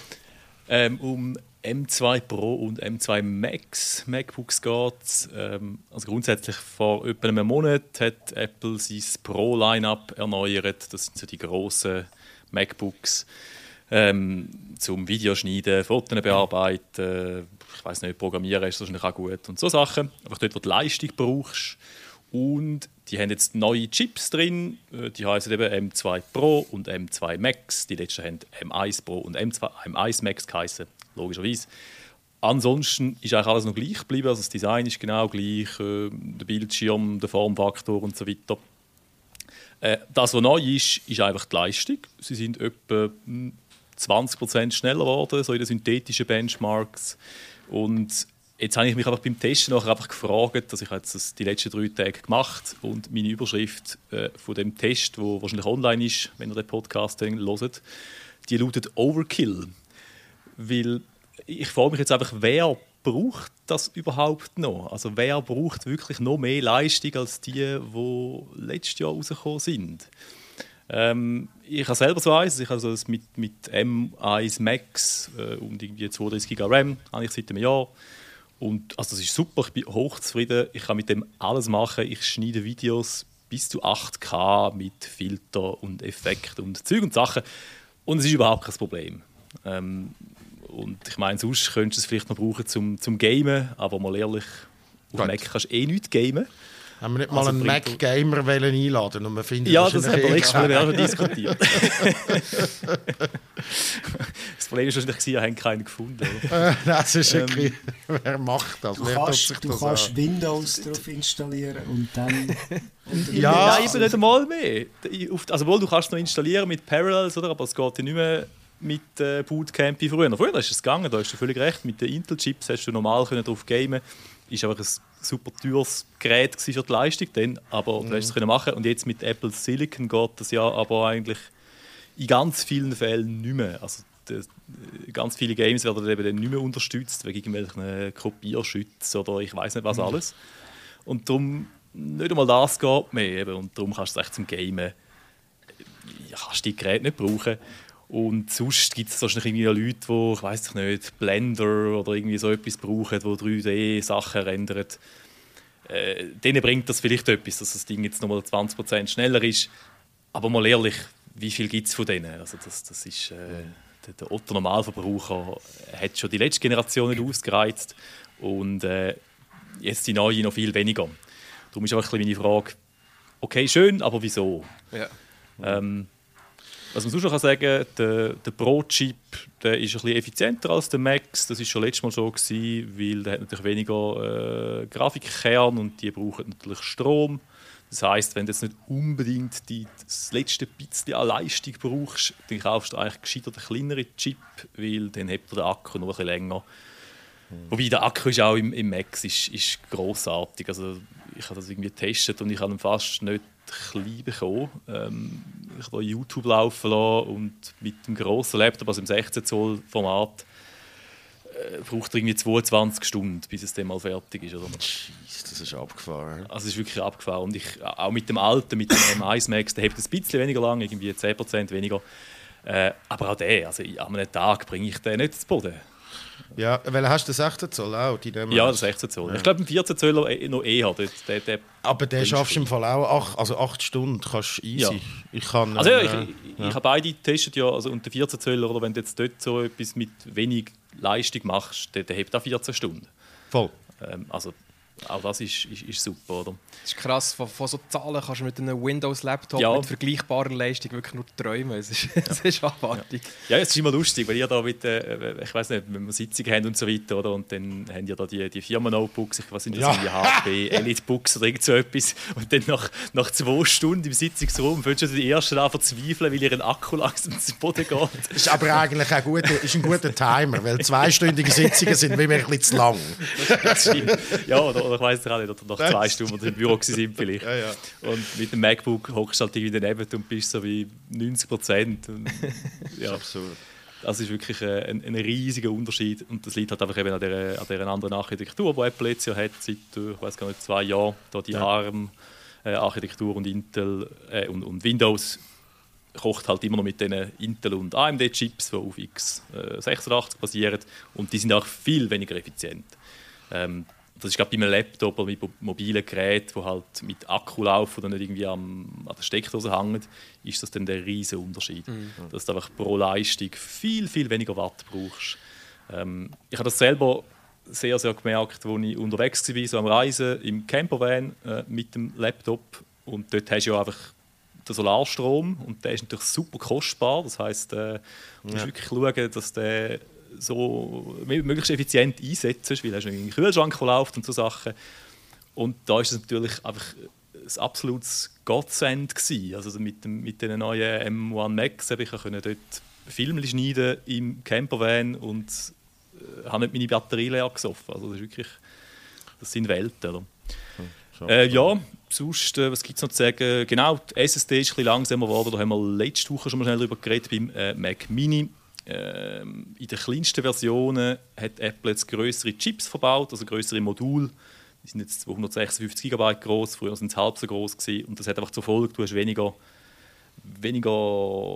Ähm, um M zwei Pro und M zwei Max MacBooks geht. Ähm, also grundsätzlich vor etwa einem Monat hat Apple sein Pro-Line-Up erneuert. Das sind so die grossen MacBooks ähm, zum Videoschneiden, Fotos bearbeiten, ich weiß nicht, Programmieren ist wahrscheinlich auch gut und so Sachen. Einfach dort, wo du Leistung brauchst. Und die haben jetzt neue Chips drin, die heißen eben M zwei Pro und M zwei Max. Die letzten haben M eins Pro und M eins Max geheißen, logischerweise. Ansonsten ist eigentlich alles noch gleich geblieben, also das Design ist genau gleich, äh, der Bildschirm, der Formfaktor und so weiter. Äh, das, was neu ist, ist einfach die Leistung. Sie sind etwa zwanzig Prozent schneller geworden, so in den synthetischen Benchmarks. Und jetzt habe ich mich einfach beim Testen nachher einfach gefragt, dass ich jetzt das die letzten drei Tage gemacht und meine Überschrift äh, von dem Test, wo wahrscheinlich online ist, wenn ihr den Podcast dann hört, die lautet Overkill. Weil ich frage mich jetzt einfach, wer braucht das überhaupt noch? Also wer braucht wirklich noch mehr Leistung als die, die letztes Jahr rausgekommen sind? Ähm, ich habe selber so eins, ich habe also mit, mit M eins Max äh, und irgendwie zweiunddreißig Gigabyte RAM habe ich seit einem Jahr. Und, also das ist super, ich bin hochzufrieden, ich kann mit dem alles machen, ich schneide Videos bis zu acht K mit Filter und Effekten und Zeug und Sachen und es ist überhaupt kein Problem. Ähm, und ich meine, sonst könntest du es vielleicht noch brauchen zum, zum Gamen, aber mal ehrlich, auf Gut. Mac kannst du eh nichts gamen. Haben wir nicht mal also einen Mac-Gamer einladen und wir finden ja, das haben wir letztes Mal auch schon diskutiert. Das Problem ist wahrscheinlich, wir haben keinen gefunden. Das ist ähm, ein wer macht das? Du wer kannst, sich du das kannst an? Windows drauf installieren und dann... Und ja, nein, nicht einmal mehr. Also wohl, du kannst es noch installieren mit Parallels, oder? Aber es geht ja nicht mehr mit äh, Bootcamp wie früher. Früher ist es gegangen, da hast du völlig recht. Mit den Intel-Chips hast du normal drauf gamen. Ist einfach ein super teures Gerät für die Leistung, dann, aber mhm. du hast es können machen. Und jetzt mit Apple Silicon geht das ja aber eigentlich in ganz vielen Fällen nicht mehr. Also die, ganz viele Games werden eben dann nicht mehr unterstützt wegen irgendwelchen Kopierschützen oder ich weiß nicht was mhm. alles. Und darum nicht einmal das geht mehr. Eben. Und darum kannst du es echt zum Gamen ja, kannst die Geräte nicht brauchen. Und sonst gibt es wahrscheinlich irgendwie Leute, die, ich weiß nicht, Blender oder irgendwie so etwas brauchen, die drei D-Sachen rendern. Äh, denen bringt das vielleicht etwas, dass das Ding jetzt nochmal zwanzig Prozent schneller ist. Aber mal ehrlich, wie viel gibt es von denen? Also das, das ist, äh, der, der Otto-Normalverbraucher hat schon die letzte Generation nicht ausgereizt und äh, jetzt die neue noch viel weniger. Darum ist auch ein bisschen meine Frage, okay, schön, aber wieso? Ja. Ähm, Was man sonst noch sagen kann, der, der Pro-Chip der ist ein bisschen effizienter als der Max. Das war schon letztes Mal so, gewesen, weil der hat natürlich weniger äh, Grafikkern und die brauchen natürlich Strom. Das heisst, wenn du jetzt nicht unbedingt die, das letzte bisschen an Leistung brauchst, dann kaufst du eigentlich gescheiter den kleineren Chip, weil dann hat der Akku noch ein bisschen länger. Mhm. Wobei der Akku ist auch im, im Max ist, ist grossartig. Also, ich habe das irgendwie getestet und ich habe ihn fast nicht klein bekommen. Ähm, ich habe YouTube laufen lassen und mit dem grossen Laptop, also im sechzehn Zoll Format, äh, braucht er irgendwie zweiundzwanzig Stunden, bis es dann mal fertig ist. Oder? Jeez, das ist abgefahren. Also es ist wirklich abgefahren. Und ich, auch mit dem alten, mit dem M eins Max, der hebt es ein bisschen weniger lang, irgendwie zehn Prozent weniger. Äh, aber auch der, also an einem Tag bringe ich den nicht zu Boden. Ja, weil hast du den sechzehn Zoll auch? Die Ja, das sechzehn Zoll. Ja. Ich glaube, ein vierzehn Zoll noch eher. Der, der, der aber den schaffst du im Fall auch acht, also acht Stunden, kannst du easy. Ja. Ich kann, also, ja, äh, ich, ich, ja. ich habe beide getestet, ja, also, und der vierzehn Zoll, oder wenn du jetzt dort so etwas mit wenig Leistung machst, der, der hebt auch vierzehn Stunden. Voll. Ähm, also, auch das ist, ist, ist super, oder? Das ist krass, von, von so Zahlen kannst du mit einem Windows-Laptop ja. mit vergleichbarer Leistung wirklich nur träumen. Es ist, es ist abartig. Ja. ja, es ist immer lustig, weil ihr da mit, äh, ich weiß nicht, wenn wir Sitzungen haben und so weiter, oder? Und dann haben ihr da die, die Firmen-Notebooks, ich weiß nicht, das ja. sind die H P, Elite-Books oder irgend so etwas. Und dann nach, nach zwei Stunden im Sitzungsraum fängst du die ersten an verzweifeln, weil ihr Akku langsam zu Boden geht. Das ist aber eigentlich auch gut, ist ein guter Timer, weil zweistündige Sitzungen sind wie mir ein bisschen zu lang. Das stimmt. Ja, oder, oder ich weiss nicht, oder nach zwei Stunden oder im Büro sind vielleicht. Ja, ja. Und mit dem MacBook hockst du halt irgendwie daneben und bist so wie neunzig Prozent. Ja. Absurd. Das ist wirklich ein, ein riesiger Unterschied. Und das liegt halt einfach eben an dieser, an dieser anderen Architektur, die Apple jetzt ja hat, seit, ich weiß gar nicht, zwei Jahren. Da die Ja. ARM-Architektur und Intel äh, und, und Windows kocht halt immer noch mit diesen Intel- und A M D-Chips, die auf x sechsundachtzig basieren. Und die sind auch viel weniger effizient. Ähm, Das ist gerade bei einem Laptop oder mit mobilen Geräten, die halt mit Akku laufen oder nicht irgendwie am, an der Steckdose hängen, ist das dann der riesige Unterschied. Mhm. Dass du einfach pro Leistung viel, viel weniger Watt brauchst. Ähm, ich habe das selber sehr, sehr gemerkt, als ich unterwegs war, so am Reisen im Campervan äh, mit dem Laptop. Und dort hast du ja einfach den Solarstrom und der ist natürlich super kostbar. Das heisst, äh, du musst ja. wirklich schauen, dass der so möglichst effizient einsetzt, weil du hast einen Kühlschrank, der läuft und so Sachen. Und da war es natürlich einfach ein absolutes Godsend gewesen. Also mit, dem, mit den neuen M eins Max habe ich dort Filme schneiden im Campervan und äh, habe nicht meine Batterie leer gesoffen. Also das ist wirklich, das sind Welten. Oder? Hm, äh, ja, sonst, äh, was gibt es noch zu sagen? Genau, die S S D ist ein bisschen langsamer geworden. Da haben wir letzte Woche schon mal schnell darüber geredet beim äh, Mac Mini. Ähm, in den kleinsten Versionen hat Apple jetzt größere Chips verbaut, also größere Module. Die sind jetzt zweihundertsechsundfünfzig Gigabyte groß, früher waren sie halb so groß gewesen. Und das hat einfach zur Folge, du hast weniger, weniger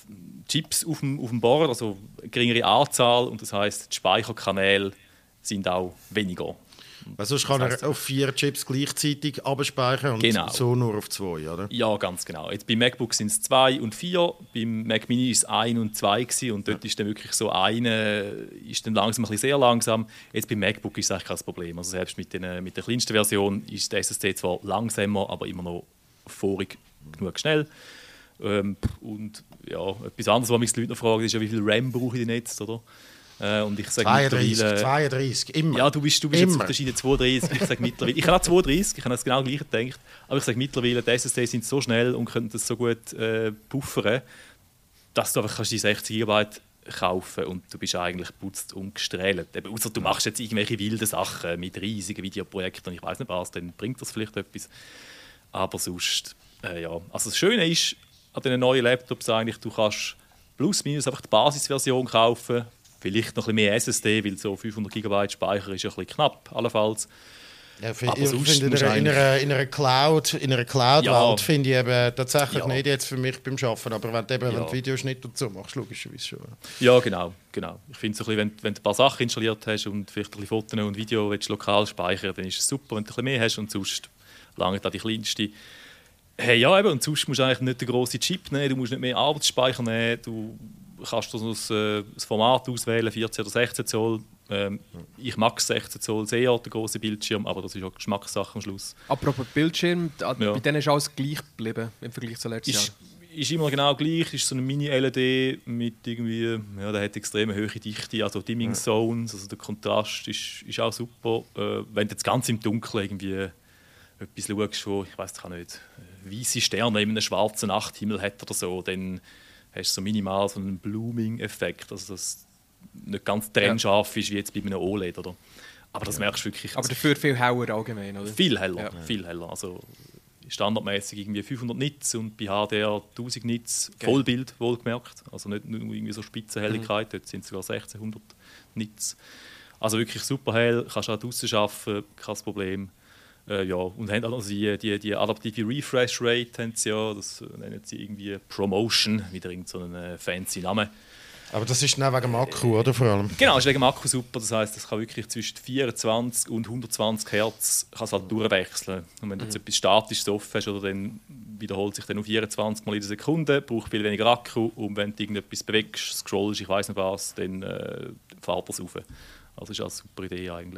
Chips auf dem, auf dem Board, also eine geringere Anzahl. Und das heisst, die Speicherkanäle sind auch weniger. Weil sonst kann er auf vier Chips gleichzeitig abspeichern und genau. so nur auf zwei, oder? Ja, ganz genau. Jetzt beim MacBook sind es zwei und vier, beim Mac Mini war es ein und zwei gewesen, und dort ja. ist dann wirklich so eine, ist dann langsam ein bisschen sehr langsam. Jetzt beim MacBook ist es eigentlich kein Problem. Also selbst mit, den, mit der kleinsten Version ist die S S D zwar langsamer, aber immer noch vorig genug schnell. Ähm, und ja, etwas anderes, was mich die Leute noch fragen, ist ja, wie viel RAM brauche ich denn jetzt, oder? Äh, und ich sage zweiunddreißig, zweiunddreißig, immer. Ja, du bist, du bist jetzt unterschieden zweiunddreißig, ich sage mittlerweile. Ich habe auch zweiunddreißig, ich habe das genau gleich gedacht, aber ich sage mittlerweile, die S S D sind so schnell und können das so gut äh, puffern, dass du einfach die sechzig Gigabyte kaufen und du bist eigentlich putzt und gestrahlt. Eben, außer du machst jetzt irgendwelche wilden Sachen mit riesigen Videoprojekten und ich weiß nicht was, dann bringt das vielleicht etwas. Aber sonst, äh, ja. Also das Schöne ist an diesen neuen Laptops eigentlich, du kannst plus minus einfach die Basisversion kaufen, vielleicht noch ein bisschen mehr S S D, weil so fünfhundert Gigabyte Speicher ist ja ein bisschen knapp, allenfalls. Ja, für, ich finde, in, in, einer, in einer Cloud, in einer Cloud-Welt ja. finde ich eben tatsächlich ja. nicht jetzt für mich beim Arbeiten, aber wenn du eben ja. Videoschnitt und so machst, logischerweise schon. Ja, genau. genau. Ich finde, so ein bisschen, wenn, wenn du ein paar Sachen installiert hast und vielleicht ein bisschen Fotos und Video willst, lokal speichern, dann ist es super, wenn du ein bisschen mehr hast und sonst lange da die kleinste. Hey, ja, eben, und sonst musst du eigentlich nicht den grossen Chip nehmen, du musst nicht mehr Arbeitsspeicher nehmen, du kannst du das, äh, das Format auswählen, vierzehn oder sechzehn Zoll. Ähm, ich mag sechzehn Zoll sehr, der grosse Bildschirm, aber das ist auch Geschmackssache am Schluss. Apropos Bildschirm, ja. bei denen ist alles gleich geblieben im Vergleich zu letztes ist, Jahr. Ist immer genau gleich, ist so eine Mini-L E D mit irgendwie, ja, der hat extrem hohe Dichte, also Dimming ja. Zones, also der Kontrast ist, ist auch super. Äh, wenn du jetzt ganz im Dunkeln irgendwie etwas schaust, wo, ich weiß nicht, weiße Sterne in einem schwarzen Nachthimmel hat oder so, dann hast du so minimal so einen Blooming-Effekt, also dass nicht ganz trennscharf ist wie jetzt bei einem O L E D, oder? Aber das ja. merkst du wirklich. Aber dafür viel heller allgemein, oder? Viel heller, ja. viel heller. Also standardmäßig irgendwie fünfhundert Nits und bei H D R tausend Nits, okay. Vollbild wohlgemerkt, also nicht nur irgendwie so Spitzenhelligkeit, mhm. dort sind es sogar sechzehnhundert Nits. Also wirklich super hell, kannst auch draussen arbeiten, kein Problem. Äh, ja, und haben also die, die, die adaptive Refresh Rate, haben sie ja, das nennen sie irgendwie Promotion, wieder irgend so einen äh, fancy Namen. Aber das ist dann wegen dem Akku, oder? Vor allem. Genau, ist wegen dem Akku super. Das heisst, das kann wirklich zwischen vierundzwanzig und hundertzwanzig Hertz kann es halt durchwechseln. Und wenn du jetzt etwas Statisches offen hast, oder dann wiederholt sich dann auf vierundzwanzig Mal in der Sekunde, braucht viel weniger Akku. Und wenn du irgendetwas bewegst, scrollst, ich weiss nicht was, dann äh, fährt das rauf. Also ist das eine super Idee eigentlich.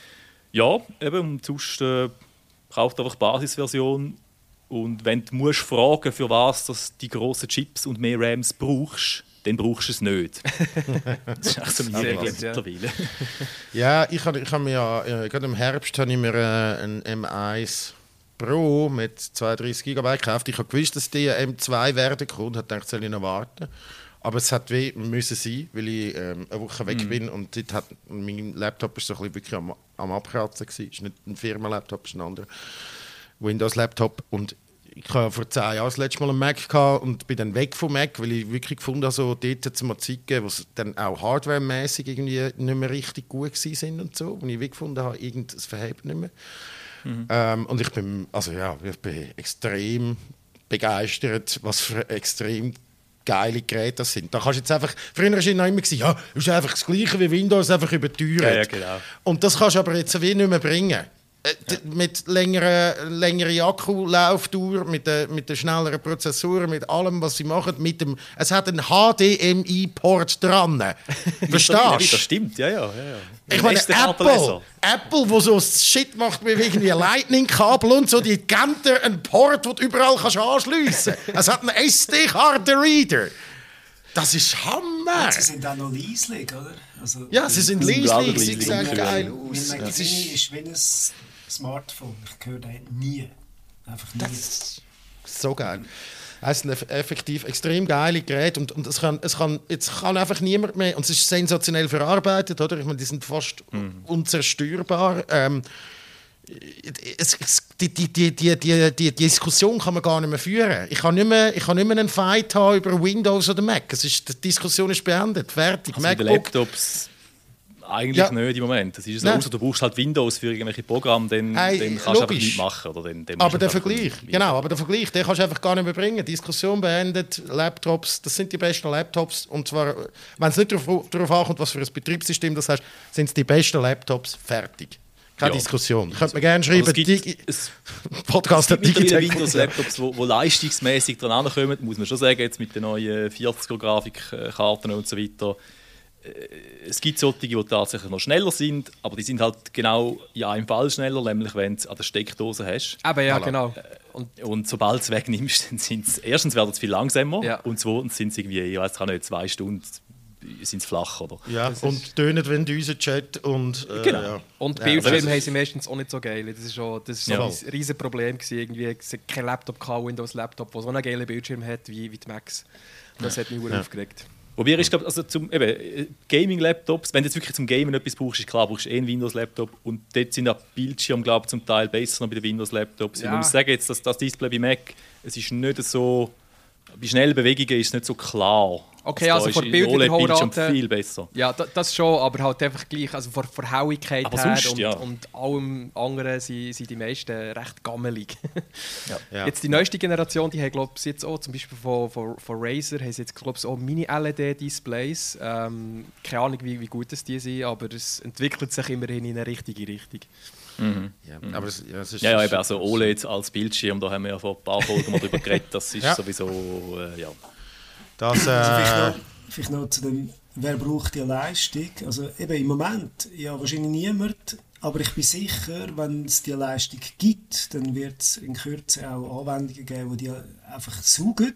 Ja, eben, und sonst äh, braucht einfach die Basisversion. Und wenn du musst fragen, für was du die grossen Chips und mehr RAMs brauchst, dann brauchst du es nicht. Das ist echt so meine Regel mittlerweile. Ja, ich habe ich hab mir ja, äh, gerade im Herbst habe ich mir äh, ein M eins Pro mit zweiunddreißig Gigabyte gekauft. Ich habe gewusst, dass die M zwei werden kommt, habe gedacht, soll ich noch warten. Aber es hat weh müssen sein, weil ich ähm, eine Woche weg mm. bin und dort hat mein Laptop ist so ein bisschen wirklich am, am Abkratzen gewesen. Es ist nicht ein Firmenlaptop, es ist ein anderer Windows-Laptop. Und ich hatte vor zehn Jahren das letzte Mal einen Mac gehabt und bin dann weg vom Mac, weil ich wirklich gefunden habe, so, dort hat es mal Zeit gegeben, wo es dann auch hardwaremäßig irgendwie nicht mehr richtig gut waren und so. Und ich wirklich gefunden habe, irgendein Verheben nicht mehr. Mhm. Ähm, und ich bin, also ja, ich bin extrem begeistert, was für extrem geile Geräte das sind. Da kannst du jetzt einfach, früher war es noch immer, ja, es ist einfach das Gleiche wie Windows, einfach überteuert. Ja, ja, genau. Und das kannst du aber jetzt wie nicht mehr bringen. Äh, ja. Mit längerer, längerer Akkulaufdauer, mit den mit schnelleren Prozessoren, mit allem, was sie machen. Mit dem, es hat einen H D M I-Port dran. Verstehst du? Das stimmt, ja, ja. ja. Ich meine, Apple, Apple, wo so Shit macht wie irgendwie Lightning-Kabel und so, die geben dir einen Port, den du überall kannst anschliessen kannst. Es hat einen S D-Karten-Reader. Das ist Hammer! Und sie sind auch noch leislich, oder? Also, ja, sie sind leislich, sie sehen geil aus. Mein Magazin ist wie ein Smartphone. Ich höre den nie. Einfach nie. Das ist so geil. Es ist ein effektiv extrem geile Gerät und, und es, kann, es kann, jetzt kann einfach niemand mehr, und es ist sensationell verarbeitet, oder? Ich meine, die sind fast mhm. unzerstörbar. Ähm, es, es, die, die, die, die, die, die Diskussion kann man gar nicht mehr führen. Ich kann nicht mehr, ich kann nicht mehr einen Fight haben über Windows oder Mac. Es ist, die Diskussion ist beendet, fertig. Also MacBook, Laptops eigentlich ja. nicht im Moment. Das ist so, außer du brauchst halt Windows für irgendwelche Programme, dann, hey, dann kannst du einfach nichts machen. Oder dann, dann aber der Vergleich, genau, aber der Vergleich, den kannst du einfach gar nicht mehr bringen. Diskussion beendet, Laptops, das sind die besten Laptops. Und zwar, wenn es nicht darauf, darauf ankommt, was für ein Betriebssystem das hast, sind es die besten Laptops, fertig. Keine ja. Diskussion. Könnt mir gerne schreiben. Also es gibt, es, Podcast es gibt mittlerweile Windows-Laptops, die wo leistungsmäßig dran kommen, muss man schon sagen, jetzt mit den neuen vierziger-Grafikkarten und so weiter. Es gibt solche, die tatsächlich noch schneller sind, aber die sind halt genau in einem Fall schneller, nämlich wenn du es an der Steckdose hast. Aber ja, voilà. genau. Und, und sobald du es wegnimmst, dann sind es, erstens werden sie viel langsamer ja. und zweitens sind es irgendwie, ich weiß nicht, zwei Stunden sind flach, oder? Ja, das und tönen, wenn du unseren Chat und... Äh, genau. Ja. Und ja, Bildschirme haben sie meistens auch nicht so geil. Das ist, schon, das ist so ja. ein riesiges Problem gewesen. Irgendwie, es hat kein Laptop gehabt, Windows-Laptop, der so einen geilen Bildschirm hat wie, wie die Macs. Das ja. hat mich ja. aufgeregt. Wobei, ich glaube, also zum Gaming-Laptops, wenn du jetzt wirklich zum Gamen etwas brauchst, ist klar, brauchst du eh einen Windows-Laptop. Und dort sind auch die Bildschirme, glaube ich, zum Teil besser noch bei den Windows-Laptops. Ja. Ich muss sagen, jetzt, das, das Display bei Mac, es ist nicht so... Bei schnellen Bewegungen ist es nicht so klar. Okay, also von Bildschirm viel besser. Ja, das, das schon, aber halt einfach gleich, also von der Helligkeit aber her sonst, und, ja. und allem anderen sind, sind die meisten recht gammelig. Ja. Ja. Jetzt die neueste Generation, die haben glaube ich jetzt auch, zum Beispiel von, von, von Razer, haben sie jetzt glaube ich auch Mini-L E D-Displays. Ähm, keine Ahnung, wie, wie gut das die sind, aber es entwickelt sich immerhin in eine richtige Richtung. Mhm. Ja, aber es, ja, es ist, ja, ja, eben also O L E D als Bildschirm, da haben wir ja vor ein paar Folgen mal drüber geredet, das ist ja. sowieso, äh, ja. Das, äh, also vielleicht, noch, vielleicht noch zu dem, wer braucht die Leistung? Also eben im Moment, ja wahrscheinlich niemand, aber ich bin sicher, wenn es die Leistung gibt, dann wird es in Kürze auch Anwendungen geben, die die einfach saugen.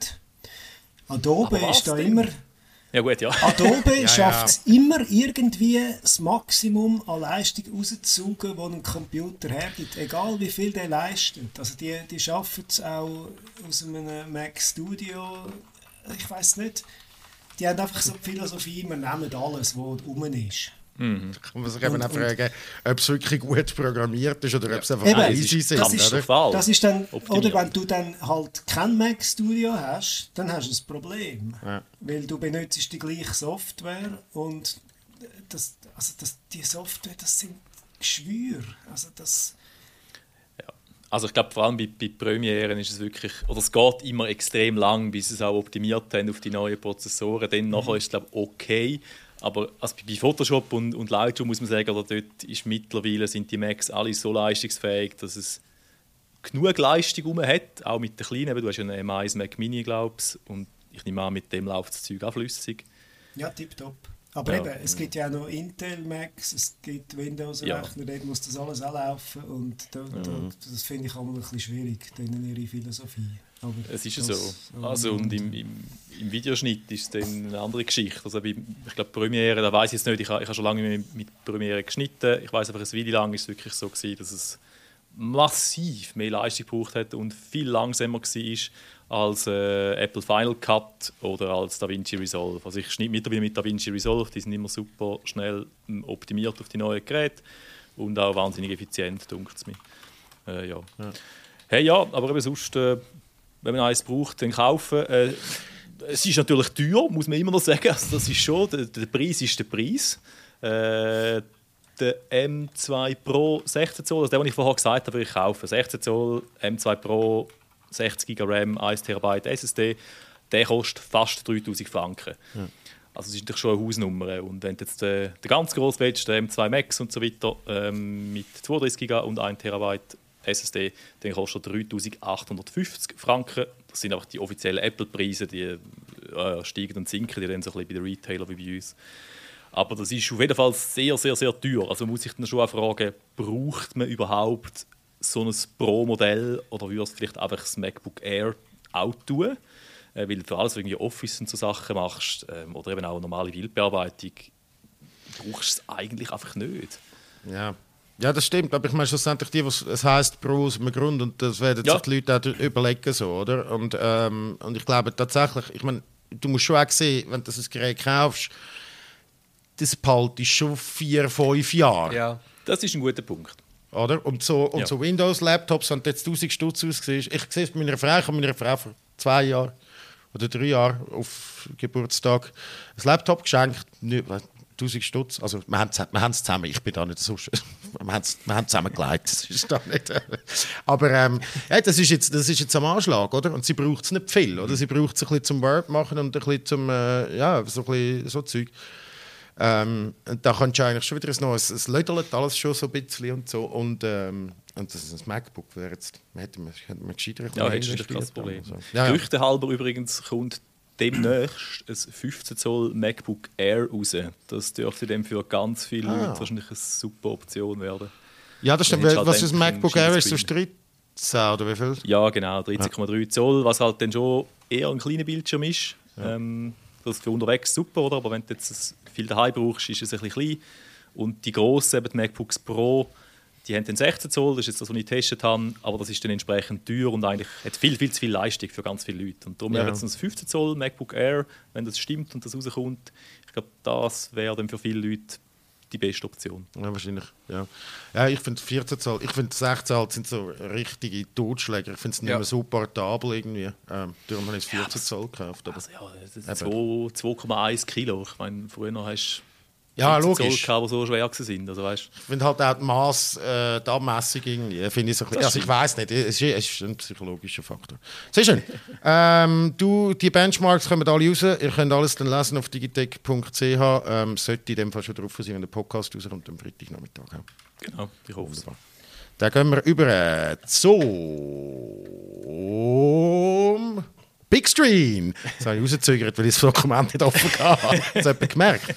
Adobe ist da denn? immer... Ja gut, ja. Adobe ja, schafft es ja. immer irgendwie das Maximum an Leistung rauszusaugen, das ein Computer hergibt, egal wie viel der leistet. Also die, die schaffen es auch aus einem Mac Studio, ich weiß nicht, die haben einfach so die Philosophie, wir nehmen alles, was rum ist. Mhm. Kann man sich eben auch fragen, ob es wirklich gut programmiert ist oder ja. ob es einfach eben, easy sind. Das ist, oder? Das ist dann, oder wenn du dann halt kein Mac Studio hast, dann hast du ein Problem. Ja. Weil du benutzt die gleiche Software und das, also das, die Software, das sind Geschwüre. Also das Also ich glaube, vor allem bei, bei Premieren ist es wirklich, oder es geht immer extrem lang, bis sie es auch optimiert haben auf die neuen Prozessoren. Dann mhm. nachher ist es, glaube ich, okay. Aber also bei Photoshop und, und Lightroom muss man sagen, oder dort ist mittlerweile sind die Macs alle so leistungsfähig, dass es genug Leistung rum hat, auch mit den kleinen. Du hast ja einen M eins Mac Mini, glaube ich, und ich nehme an, mit dem läuft das Zeug auch flüssig. Ja, tipptopp. Aber ja. eben, es gibt ja auch noch Intel Macs, es gibt Windows-Rechner, ja. dort muss das alles auch laufen und da, da, mhm. das finde ich auch ein bisschen schwierig, denen ihre Philosophie. Aber es ist ja so. Also, und im, im, im Videoschnitt ist es dann eine andere Geschichte. Also bei, ich glaube, Premiere, da weiss ich jetzt nicht, ich habe, ich habe schon lange mit, mit Premiere geschnitten. Ich weiss einfach, ein Video lang ist es wirklich so gewesen, dass es massiv mehr Leistung gebraucht hat und viel langsamer war als äh, Apple Final Cut oder als DaVinci Resolve. Also ich schneide mittlerweile mit DaVinci Resolve, die sind immer super schnell optimiert auf die neuen Geräte und auch wahnsinnig effizient, dunkt es mir. Äh, ja. Ja. Hey, ja, aber eben sonst, äh, wenn man eins braucht, dann kaufen. Äh, es ist natürlich teuer, muss man immer noch sagen. Also das ist schon, der, der Preis ist der Preis. Äh, der M zwei Pro sechzehn Zoll, also der, den ich vorher gesagt habe, würde ich kaufen. sechzehn Zoll, M zwei Pro, sechzig Gigabyte RAM, ein Terabyte S S D, der kostet fast dreitausend Franken. Ja. Also das ist natürlich schon eine Hausnummer. Und wenn du jetzt den, den ganz grossen willst, den M zwei Max und so weiter, ähm, mit zweiunddreißig Gigabyte und ein Terabyte S S D, dann kostet dreitausendachthundertfünfzig Franken. Das sind einfach die offiziellen Apple-Preise, die äh, steigen und sinken, die dann so ein bisschen bei den Retailern wie bei uns. Aber das ist auf jeden Fall sehr, sehr, sehr teuer. Also muss ich dann schon auch fragen, braucht man überhaupt so ein Pro-Modell oder würde es vielleicht einfach das MacBook Air auch tun? Äh, weil für alles, was du Office und so Sachen machst ähm, oder eben auch normale Bildbearbeitung, brauchst du es eigentlich einfach nicht. Ja. Ja, das stimmt. Aber ich meine schlussendlich die, was es heisst, Pro aus einem Grund und das werden ja. sich die Leute auch überlegen so, oder? Und, ähm, und ich glaube tatsächlich, ich meine, du musst schon auch sehen, wenn du das Gerät kaufst, das behaltest schon vier, fünf Jahre. Ja, das ist ein guter Punkt. Oder? Und so, und ja. so Windows-Laptops, wenn du jetzt tausend Stutz aussiehst, ich sehe es mit meiner Frau, ich habe meiner Frau vor zwei Jahren oder drei Jahren auf Geburtstag ein Laptop geschenkt, tausend Stutz, also wir haben es zusammen, ich bin da nicht so schön, wir haben es zusammengelegt, das ist da nicht, aber ähm, ja, das, ist jetzt, das ist jetzt am Anschlag, oder? Und sie braucht es nicht viel, oder? Sie braucht es ein bisschen zum Word machen und ein bisschen zum, äh, ja, so ein bisschen so Zeug. Ähm, da kannst du eigentlich schon wieder ein neues, es lödelt alles schon so ein bisschen und so und, ähm, und das ist ein MacBook, wäre jetzt, hätte man, hätte man gescheiter ja, hättest du kein Problem. So. Ja, ja. Gerüchte halber übrigens kommt demnächst ein fünfzehn Zoll MacBook Air raus. Das dürfte dem für ganz viele ah. Leute wahrscheinlich eine super Option werden. Ja, das stimmt. Halt was ist ein MacBook Air? Ist so dreizehn oder wie viel? Ja, genau, dreizehn Komma drei Zoll, was halt dann schon eher ein kleiner Bildschirm ist. Ja. Ähm, das ist für unterwegs super, oder? Aber wenn du jetzt viel daheim brauchst, ist es ein bisschen klein. Und die grossen, eben die MacBooks Pro, die haben den sechzehn Zoll, das ist jetzt das, was ich getestet habe, aber das ist dann entsprechend teuer und eigentlich hat viel, viel zu viel Leistung für ganz viele Leute. Und darum ja. wäre jetzt ein fünfzehn Zoll MacBook Air, wenn das stimmt und das rauskommt, ich glaube, das wäre dann für viele Leute die beste Option. Ja, wahrscheinlich, ja. Ja, ich finde vierzehn Zoll, ich finde sechzehn Zoll sind so richtige Totschläger. Ich finde es nicht ja. mehr so portabel irgendwie. Ähm, darum habe ich vierzehn Zoll gekauft. Aber also ja, zwei Komma eins Kilo. Ich meine, früher noch hast ja, logisch. Zoll, die so schwer sind. Also, weißt. Ich finde halt auch die Mass, äh, die Abmessung irgendwie, finde ich so ein bisschen, also ich weiß nicht, es ist, es ist ein psychologischer Faktor. Sehr schön. ähm, du, die Benchmarks kommen alle raus, ihr könnt alles dann lesen auf digitech punkt c h. Ähm, sollte in dem Fall schon drauf sein, wenn der Podcast rauskommt am Freitagnachmittag. Ja. Genau, ich hoffe es. Dann gehen wir über äh, zum Big Screen. Das habe ich rausgezögert, weil ich das Dokument nicht offen hatte. Das hat jemand gemerkt.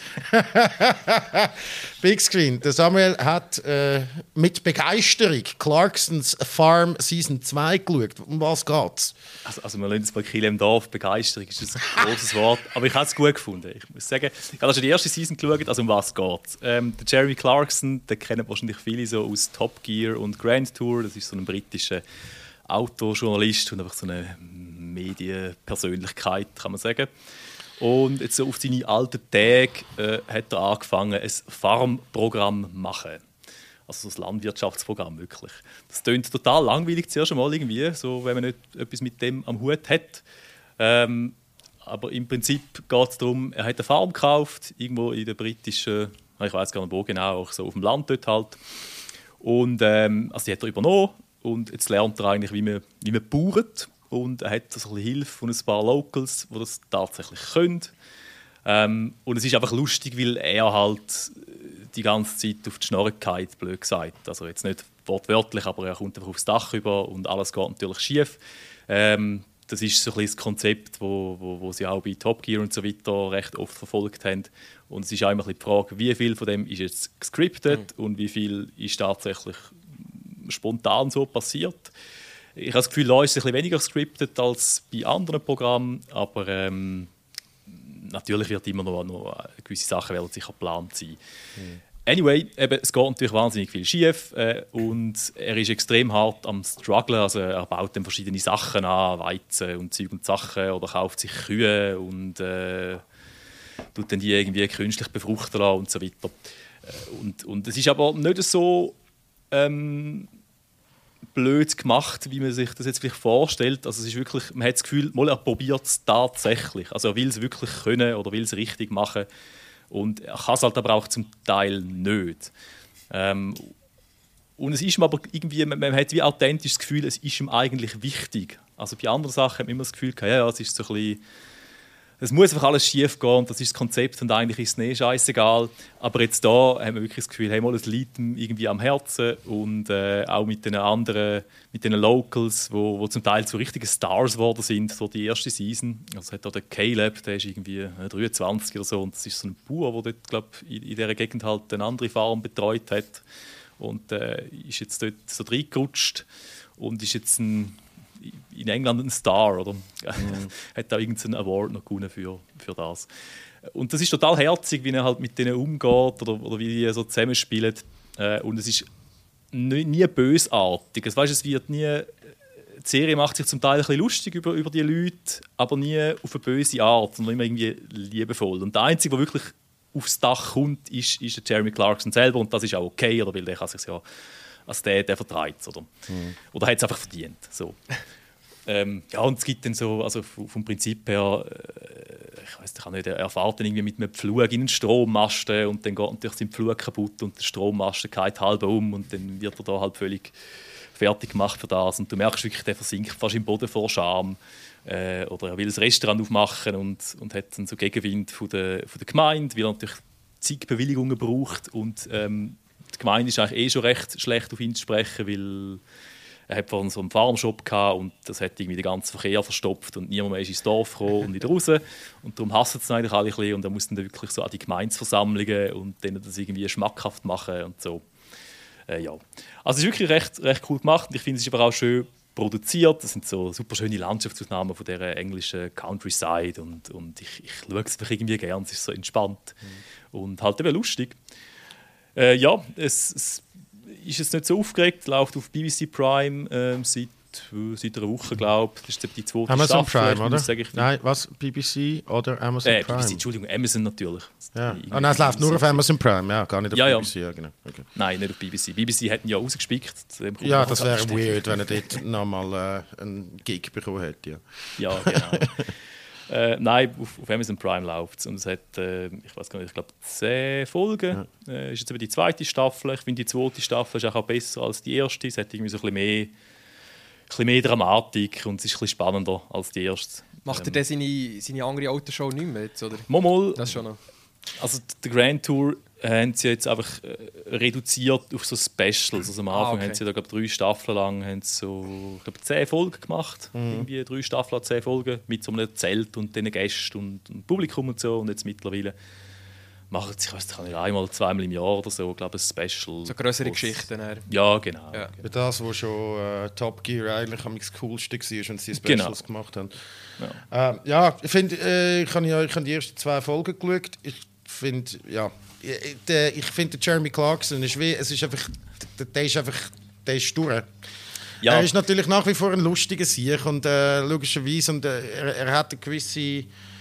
Big Screen. Der Samuel hat äh, mit Begeisterung Clarksons Farm Season zwei geschaut. Um was geht's? Also, also wir lassen jetzt mal Kiel im Dorf. Begeisterung ist ein großes Wort. Aber ich habe es gut gefunden. Ich muss sagen, ich habe schon die erste Season geschaut. Also um was geht's? Ähm, der Jeremy Clarkson, den kennen wahrscheinlich viele so aus Top Gear und Grand Tour. Das ist so ein britischer Autojournalist und einfach so eine Medienpersönlichkeit, kann man sagen. Und jetzt so auf seine alten Tage äh, hat er angefangen, ein Farmprogramm zu machen. Also so ein Landwirtschaftsprogramm, wirklich. Das klingt total langweilig zuerst einmal irgendwie, so, wenn man nicht etwas mit dem am Hut hat. Ähm, aber im Prinzip geht es darum, er hat eine Farm gekauft, irgendwo in der britischen, ich weiß gar nicht wo genau, auch so auf dem Land dort halt. Und ähm, also die hat er übernommen. und jetzt lernt er eigentlich, wie man, wie man bauert. Und er hat so ein bisschen Hilfe von ein paar Locals, die das tatsächlich können. Ähm, und es ist einfach lustig, weil er halt die ganze Zeit auf die Schnorre geht, blöd gesagt. Also jetzt nicht wortwörtlich, aber er kommt einfach aufs Dach über und alles geht natürlich schief. Ähm, das ist so ein bisschen das Konzept, wo, wo, wo sie auch bei Top Gear und so weiter recht oft verfolgt haben. Und es ist auch immer die Frage, wie viel von dem ist jetzt gescriptet mhm. und wie viel ist tatsächlich spontan so passiert. Ich habe das Gefühl, da ist es ein bisschen weniger gescriptet als bei anderen Programmen, aber ähm, natürlich wird immer noch, noch gewisse Sachen werden sicher geplant sein. Mhm. Anyway, eben, es geht natürlich wahnsinnig viel schief äh, und er ist extrem hart am strugglen. Also er baut dann verschiedene Sachen an, Weizen und Zeug und Sachen, oder kauft sich Kühe und äh, tut dann die irgendwie künstlich befruchten lassen und so weiter. Und, und es ist aber nicht so ähm, blöd gemacht, wie man sich das jetzt vielleicht vorstellt. Also es ist wirklich, man hat das Gefühl, mal, er probiert es tatsächlich. Also er will es wirklich können oder will es richtig machen. Und er kann es halt aber auch zum Teil nicht. Ähm, und es ist ihm aber irgendwie, man, man hat wie authentisch das Gefühl, es ist ihm eigentlich wichtig. Also bei anderen Sachen hat man immer das Gefühl, ja, ja, es ist so ein bisschen, es muss einfach alles schief gehen und das ist das Konzept und eigentlich ist es nicht scheißegal. Aber jetzt da haben wir wirklich das Gefühl, hey, mal, es liegt ihm irgendwie am Herzen und äh, auch mit den anderen, mit den Locals, wo, wo zum Teil so richtige Stars geworden sind für die erste Season. Also hat da der Caleb, der ist irgendwie äh, dreiundzwanzig oder so und das ist so ein Bauer, der dort, glaub, in, in dieser Gegend halt eine andere Farm betreut hat und äh, ist jetzt dort so reingerutscht und ist jetzt ein in England ein Star, oder? Mhm. Hat auch irgendeinen Award noch gewonnen für, für das. Und das ist total herzig, wie er halt mit denen umgeht oder, oder wie die so zusammenspielen. Äh, und es ist nie, nie bösartig. Es, weißt, es wird nie, die Serie macht sich zum Teil ein bisschen lustig über, über die Leute, aber nie auf eine böse Art, sondern immer irgendwie liebevoll. Und der Einzige, der wirklich aufs Dach kommt, ist, ist Jeremy Clarkson selber. Und das ist auch okay, oder? Weil der kann sich ja, also der, der vertreibt es, oder? Mhm. Oder hat es einfach verdient. So. ähm, ja, und es gibt dann so, also vom Prinzip her, äh, ich weiß nicht, er fährt dann irgendwie mit einem Pflug in einen Strommasten und dann geht natürlich sein Pflug kaputt und der Strommasten geht halb um und dann wird er da halt völlig fertig gemacht für das. Und du merkst wirklich, der versinkt fast im Boden vor Scham. Äh, oder er will ein Restaurant aufmachen und, und hat dann so Gegenwind von der, von der Gemeinde, weil er natürlich zig Bewilligungen braucht und ähm, die Gemeinde ist eigentlich eh schon recht schlecht auf ihn zu sprechen, weil er hat vorhin so einen Farmshop gehabt und das hat irgendwie den ganzen Verkehr verstopft und niemand mehr ist ins Dorf gekommen und wieder raus. Und darum hassen sie eigentlich alle ein bisschen und er muss dann wirklich so an die Gemeindeversammlungen und denen das irgendwie schmackhaft machen und so. Äh, ja. Also es ist wirklich recht, recht cool gemacht und ich finde, es ist aber auch schön produziert. Das sind so super schöne Landschaftsaufnahmen von dieser englischen Countryside und, und ich, ich schaue es einfach irgendwie gerne, es ist so entspannt mhm. und halt eben lustig. Äh, ja, es, es ist jetzt nicht so aufgeregt, läuft auf B B C Prime äh, seit, seit einer Woche, glaube ich. Das ist die zweite Amazon Staffel. Prime, oder? Sage ich Nein, was? B B C oder Amazon äh, Prime? B B C, Entschuldigung, Amazon natürlich. Ja. Oh, nein, es läuft nur auf Amazon Prime, ja, gar nicht auf ja, B B C. Ja, genau. Okay. Nein, nicht auf B B C. B B C hätten ja rausgespickt. Ja, das wäre weird, wenn er dort nochmal äh, einen Gig bekommen hätte. Ja, ja genau. Äh, nein, auf, auf Amazon Prime läuft es. Und es hat, äh, ich weiß gar nicht, ich glaube zehn Folgen. Ja. Äh, ist jetzt aber die zweite Staffel. Ich finde, die zweite Staffel ist auch besser als die erste. Es hat irgendwie so ein bisschen mehr, ein bisschen mehr Dramatik und es ist ein bisschen spannender als die erste. Macht er ähm, denn seine, seine andere Autoshow nicht mehr jetzt, oder? Mal, das schon noch. Also die Grand Tour äh, haben sie jetzt einfach äh, reduziert auf so Specials. Also am Anfang ah, okay. haben sie da glaub, drei Staffeln lang haben sie so glaub, zehn Folgen gemacht. Mhm. Irgendwie drei Staffeln, zehn Folgen mit so einem Zelt und den Gästen und, und Publikum und so. Und jetzt mittlerweile machen sie, ich weiß nicht, einmal, zweimal im Jahr oder so, glaube ich, ein Special. So größere Geschichten. Her. Ja, genau. Ja. Genau. Das, wo schon äh, Top Gear eigentlich am coolste war, wenn sie Specials genau. gemacht haben. Ja, ähm, ja ich finde, äh, ich habe ja, ich hab die ersten zwei Folgen geschaut. Ich finde, ja, ich finde, Jeremy Clarkson ist wie, es ist einfach, der ist einfach, der ist durch. Ja. Er ist natürlich nach wie vor ein lustiger Sieg und äh, logischerweise und äh, er, er hat eine gewisse,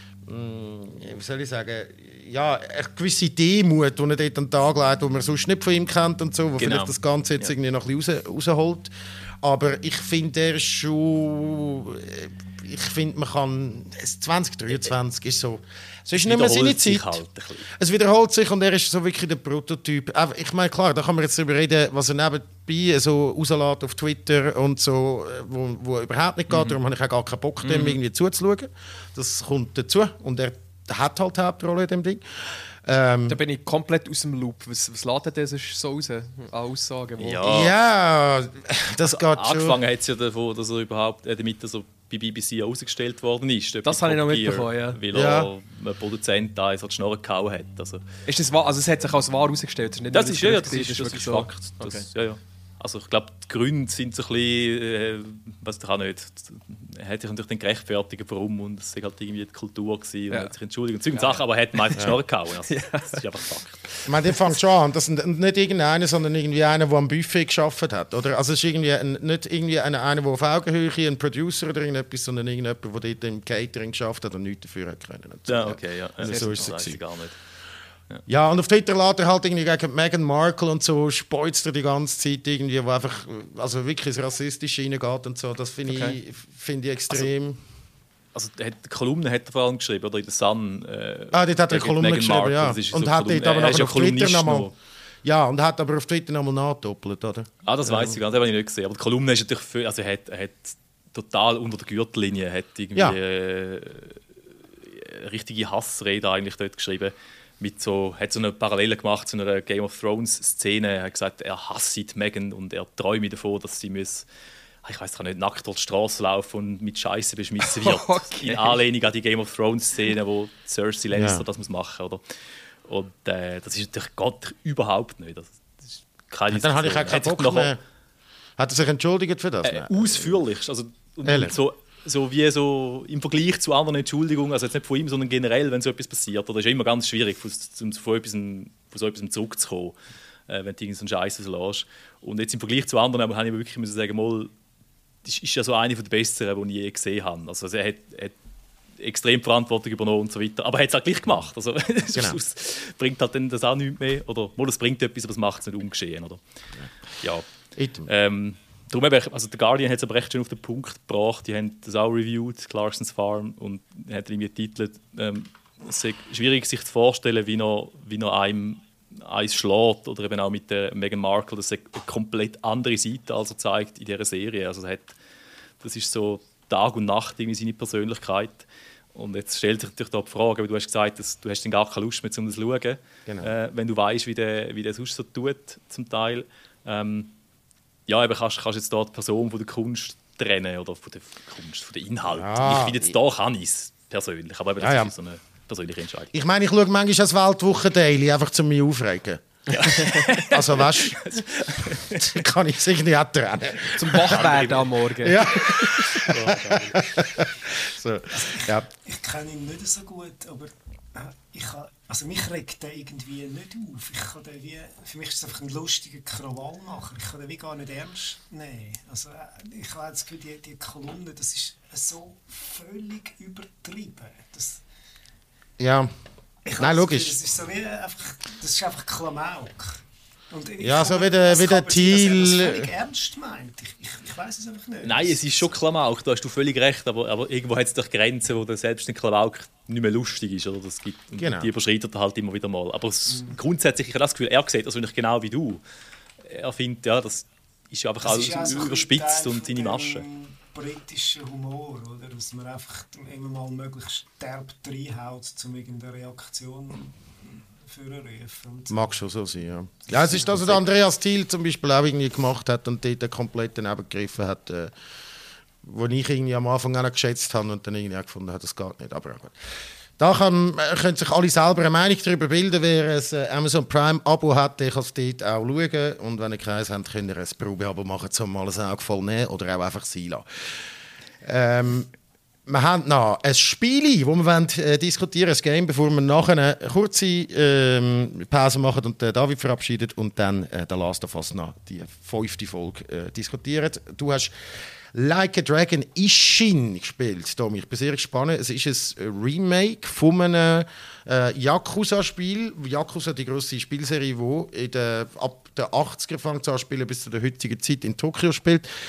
mh, wie soll ich sagen, ja, eine gewisse Demut, die er dort an den Tag legt, die man sonst nicht von ihm kennt und so, wo genau. vielleicht das Ganze jetzt ja. irgendwie noch ein bisschen raus, rausholt. Aber ich finde, er ist schon, ich finde, man kann... zwanzig dreiundzwanzig ist so... Es ist nicht mehr seine Zeit. Halt es wiederholt sich und er ist so wirklich der Prototyp. Ich meine, klar, da kann man jetzt darüber reden, was er nebenbei so rauslässt auf Twitter und so, wo, wo überhaupt nicht geht. Mhm. Darum habe ich auch gar keinen Bock, dem mhm. irgendwie zuzuschauen. Das kommt dazu und er hat halt die Hauptrolle in dem Ding. Ähm, da bin ich komplett aus dem Loop. Was, was lädt das so raus? Aussagen? Ja. ja, das also, geht angefangen schon. Angefangen hat es ja davon, dass er überhaupt, äh, damit er so bei B B C ausgestellt worden ist. Das habe ich noch mitbekommen, ja. Weil ja. er ein Produzent da so die Schnorren gehauen hat. Also, ist das wahr? Also es hat sich als wahr ausgestellt? Das, nicht das ist ja, ja, das, das ist, das ist wirklich so. Fakt. Das, okay. ja, ja. Also ich glaube, die Gründe sind so ein bisschen, äh, weiß ich auch nicht, er hat sich natürlich dann gerechtfertigt, warum, und es war halt irgendwie die Kultur gewesen, und ja. hat sich entschuldigt und solche ja, Sachen, aber er hat meistens ja. Schnorren gehauen. Also, ja. Das ist einfach Fakt. Ich meine, der fängt schon an, das ist nicht irgendeiner, sondern irgendwie einer, der am Buffet gearbeitet hat, oder? Also es ist irgendwie ein, nicht irgendwie einer, einer, der auf Augenhöhe, ein Producer oder irgendetwas, sondern irgendjemand, der dort im Catering geschafft hat und nichts dafür hat können. So. Ja, okay, ja. Also so ist es gar nicht. Ja. ja, und auf Twitter lädt er halt irgendwie gegen Meghan Markle und so, speuzt er die ganze Zeit irgendwie, wo einfach, also wirklich ins Rassistische reingeht und so. Das finde okay. ich, find ich extrem. Also, also die Kolumne hat er vor allem geschrieben, oder in der Sun. Äh, ah, dort hat er eine Kolumne geschrieben, Markle, ja. Und so hat dort aber noch auf Twitter nochmal... Ja, und hat aber auf Twitter nochmal nachdoppelt, oder? Ah, das weiss ich gar nicht, das habe ich nicht gesehen. Aber die Kolumne ist natürlich für, also er hat, er hat total unter der Gürtellinie hat irgendwie ja. äh, eine richtige Hassrede eigentlich dort geschrieben. Mit so, hat so eine Parallele gemacht zu einer Game of Thrones-Szene. Er hat gesagt, er hasst Meghan und er träume davon, dass sie muss, ich weiß nicht, nackt durch die Straße laufen und mit Scheiße beschmissen wird. Okay. In Anlehnung an die Game of Thrones-Szene, wo Cersei Lannister ja. das muss machen muss. Und äh, das ist natürlich Gott überhaupt nicht. Das ist keine Dann habe ich auch keinen Bock mehr. Hat er sich entschuldigt für das? Äh, ausführlich. Also, und, und so, so wie so im Vergleich zu anderen Entschuldigungen, also jetzt nicht von ihm, sondern generell, wenn so etwas passiert, oder ist ja immer ganz schwierig, von, von, von, etwas, von so etwas zurückzukommen, äh, wenn du irgendeinen Scheiß lässt. Und jetzt im Vergleich zu anderen habe ich wirklich müssen sagen, mal, das ist ja so eine der besseren, die ich je gesehen habe. Also er hat, hat extrem Verantwortung übernommen und so weiter, aber er hat es auch gleich gemacht. Also genau. Das bringt halt dann das auch nichts mehr, oder mal, das bringt etwas, aber es macht es nicht ungeschehen, oder? Ja. Ähm, Darum eben, also der Guardian hat es aber recht schön auf den Punkt gebracht. Die haben das auch reviewed, Clarksons Farm, und hat irgendwie getitelt, ähm, es ist schwierig sich zu vorstellen, wie noch, wie noch einem eins schlägt, oder eben auch mit der Meghan Markle. Das ist eine komplett andere Seite, als er zeigt in dieser Serie. Also hat, das ist so Tag und Nacht irgendwie seine Persönlichkeit. Und jetzt stellt sich natürlich da die Frage, aber du hast gesagt, dass du hast dann gar keine Lust mehr, um das zu schauen, genau. äh, wenn du weißt, wie der, wie der sonst so tut, zum Teil. Ähm, Ja, aber kannst du jetzt da die Person von der Kunst trennen oder von der Kunst, von den Inhalten? Ja, ich finde jetzt da kann ich es persönlich, aber eben, das ja, ja. ist so eine persönliche Entscheidung. Ich meine, ich schaue manchmal das Weltwochen-Daily, einfach um mich aufregen. Ja. Also weißt du, kann ich es irgendwie auch trennen. Zum Wachwerden am Morgen. Ja. So, ja. Ich kenne ihn nicht so gut, aber ich kann, also mich regt der irgendwie nicht auf. Ich kann den wie, für mich ist es einfach ein lustiger Krawallmacher. Ich kann den wie gar nicht ernst nehmen. Also, ich habe das Gefühl, die, die Kolumne, das ist so völlig übertrieben. Das, ja, nein, logisch. Gefühl, das, ist so wie einfach, das ist einfach Klamauk. Und ja, so wie der, wie der Thiel. Das völlig ernst meint. Ich, ich, ich weiß es einfach nicht. Nein, es ist schon Klamauk, da hast du völlig recht, aber, aber irgendwo hat es doch Grenzen, wo der selbst ein Klamauk nicht mehr lustig ist. Oder? Das gibt, genau. Die überschreitet er halt immer wieder mal. Aber es, mhm. grundsätzlich, ich habe das Gefühl, er sieht das also nicht genau wie du. Er findet, ja, das ist ja einfach das alles ja so überspitzt und seine Masche. Britischer Humor, oder? Dass man einfach immer mal möglichst derb reinhaut, um irgendeine Reaktion So. Mag schon so sein, ja. Ja, es ist das, was Andreas Thiel zum Beispiel auch irgendwie gemacht hat und dort komplett daneben gegriffen hat, äh, wo ich irgendwie am Anfang auch noch geschätzt habe und dann irgendwie auch gefunden habe, das geht nicht. Aber gut. Da kann, können sich alle selber eine Meinung darüber bilden, wer ein Amazon Prime-Abo hat, der kann es dort auch schauen. Und wenn ihr keins habt, könnt ihr ein Probeabo machen, um mal ein Auge voll nehmen oder auch einfach sein lassen. Ähm, Wir haben noch ein Spiel, das wir wollen, äh, diskutieren wollen, ein Game, bevor wir nachher eine kurze ähm, Pause machen und äh, David verabschiedet und dann äh, der Last of Us noch die fünfte Folge äh, diskutieren. Du hast Like a Dragon Ishin gespielt, Tommy. Ich bin sehr gespannt. Es ist ein Remake von einem äh, Yakuza-Spiel. Yakuza, die grosse Spielserie, die in der, ab den achtziger fängt an spielen bis zu der heutigen Zeit in Tokio spielt.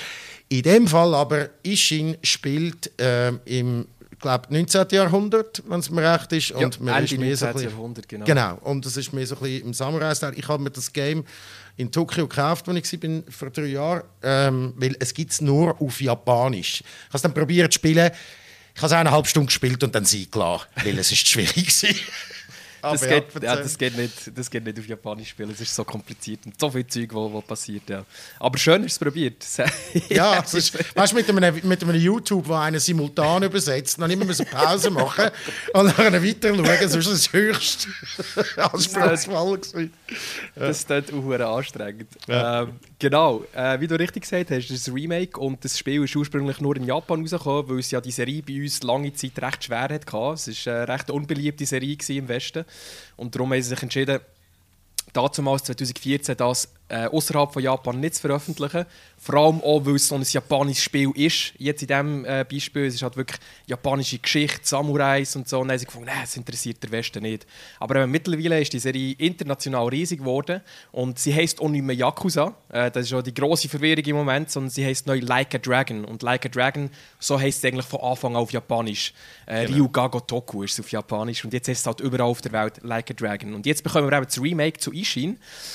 In dem Fall aber, Ishin spielt äh, im ich glaube, neunzehnten. Jahrhundert, wenn es mir recht ist. Und ja, man Ende ist mehr so neunzehnten. Jahrhundert, genau. Genau, und das ist mehr so ein bisschen im Samurai-Style. Ich habe mir das Game in Tokio gekauft, als ich war, vor drei Jahren, ähm, weil es gibt es nur auf Japanisch. Ich habe es dann probiert zu spielen. Ich habe es eineinhalb Stunden gespielt und dann sein gelassen, weil es ist schwierig war. Das geht, ja, das, geht nicht, das geht nicht auf Japanisch spielen, es ist so kompliziert und so viel Zeug, was passiert. Ja. Aber schön, hast du es probiert. Ja, es ist, weißt du, mit einem, mit einem YouTube, wo einer simultan übersetzt, dann immer eine Pause machen und dann weiter schauen, sonst ist das höchst anspruchsvoll. Das ist dort auch anstrengend. Ja. Ähm, genau, äh, wie du richtig gesagt hast, das ist ein Remake und das Spiel ist ursprünglich nur in Japan rausgekommen, weil es ja die Serie bei uns lange Zeit recht schwer hatte. Es war eine recht unbeliebte Serie im Westen. Und darum haben sie sich entschieden, damals zwanzig vierzehn das äh, außerhalb von Japan nicht zu veröffentlichen. Vor allem auch, weil es so ein japanisches Spiel ist. Jetzt in diesem äh, Beispiel, es ist halt wirklich japanische Geschichte, Samurais und so. Und dann haben sie gefunden, nee, das interessiert der Westen nicht. Aber äh, mittlerweile ist die Serie international riesig geworden und sie heisst auch nicht mehr Yakuza. Äh, das ist auch die grosse Verwirrung im Moment, sondern sie heisst neu Like a Dragon. Und Like a Dragon, so heisst es eigentlich von Anfang an auf Japanisch. Äh, genau. Ryuga Gotoku ist es auf Japanisch und jetzt heisst es halt überall auf der Welt Like a Dragon. Und jetzt bekommen wir eben das Remake zu Ishin.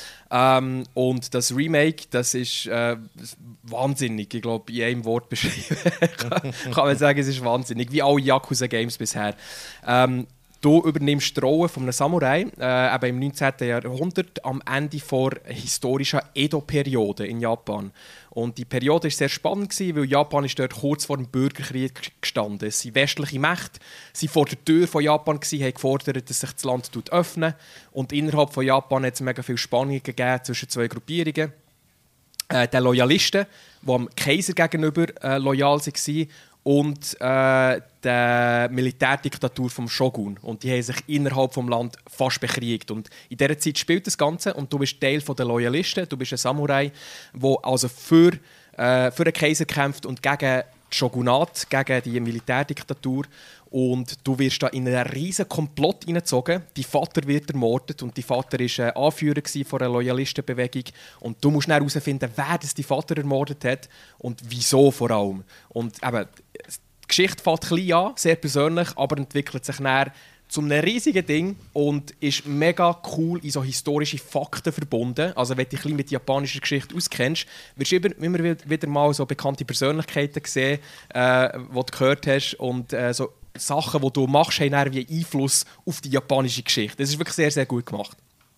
Ähm, und das Remake, das ist äh, wahnsinnig. Ich glaube, in einem Wort beschrieben kann man sagen, es ist wahnsinnig. Wie alle Yakuza-Games bisher. Ähm, du übernimmst die Rolle von einem Samurai, äh, eben im neunzehnten. Jahrhundert, am Ende der historischen Edo-Periode in Japan. Und die Periode war sehr spannend, weil Japan ist dort kurz vor dem Bürgerkrieg gestanden. Es sind westliche Mächte, sie vor der Tür von Japan gewesen, haben gefordert, dass sich das Land öffnet. Und innerhalb von Japan hat es mega viele Spannungen gegeben zwischen zwei Gruppierungen. Äh, den Loyalisten, die dem Kaiser gegenüber äh, loyal waren, und äh, der Militärdiktatur vom Shogun. Und die haben sich innerhalb des Landes fast bekriegt. Und in dieser Zeit spielt das Ganze und du bist Teil der Loyalisten, du bist ein Samurai, der also für, äh, für den Kaiser kämpft und gegen das Shogunat, gegen die Militärdiktatur. Und du wirst da in einen riesen Komplott hineingezogen. Dein Vater wird ermordet und dein Vater war äh, Anführer von einer Loyalistenbewegung. Und du musst dann herausfinden, wer das dein Vater ermordet hat und wieso vor allem. Und eben, die Geschichte fängt klein an, sehr persönlich, aber entwickelt sich dann zu einem riesigen Ding und ist mega cool in so historische Fakten verbunden. Also wenn du dich mit der japanischen Geschichte auskennst, wirst du immer wieder mal so bekannte Persönlichkeiten sehen, äh, die du gehört hast und äh, so Sachen, die du machst, haben einen Einfluss auf die japanische Geschichte. Das ist wirklich sehr, sehr gut gemacht.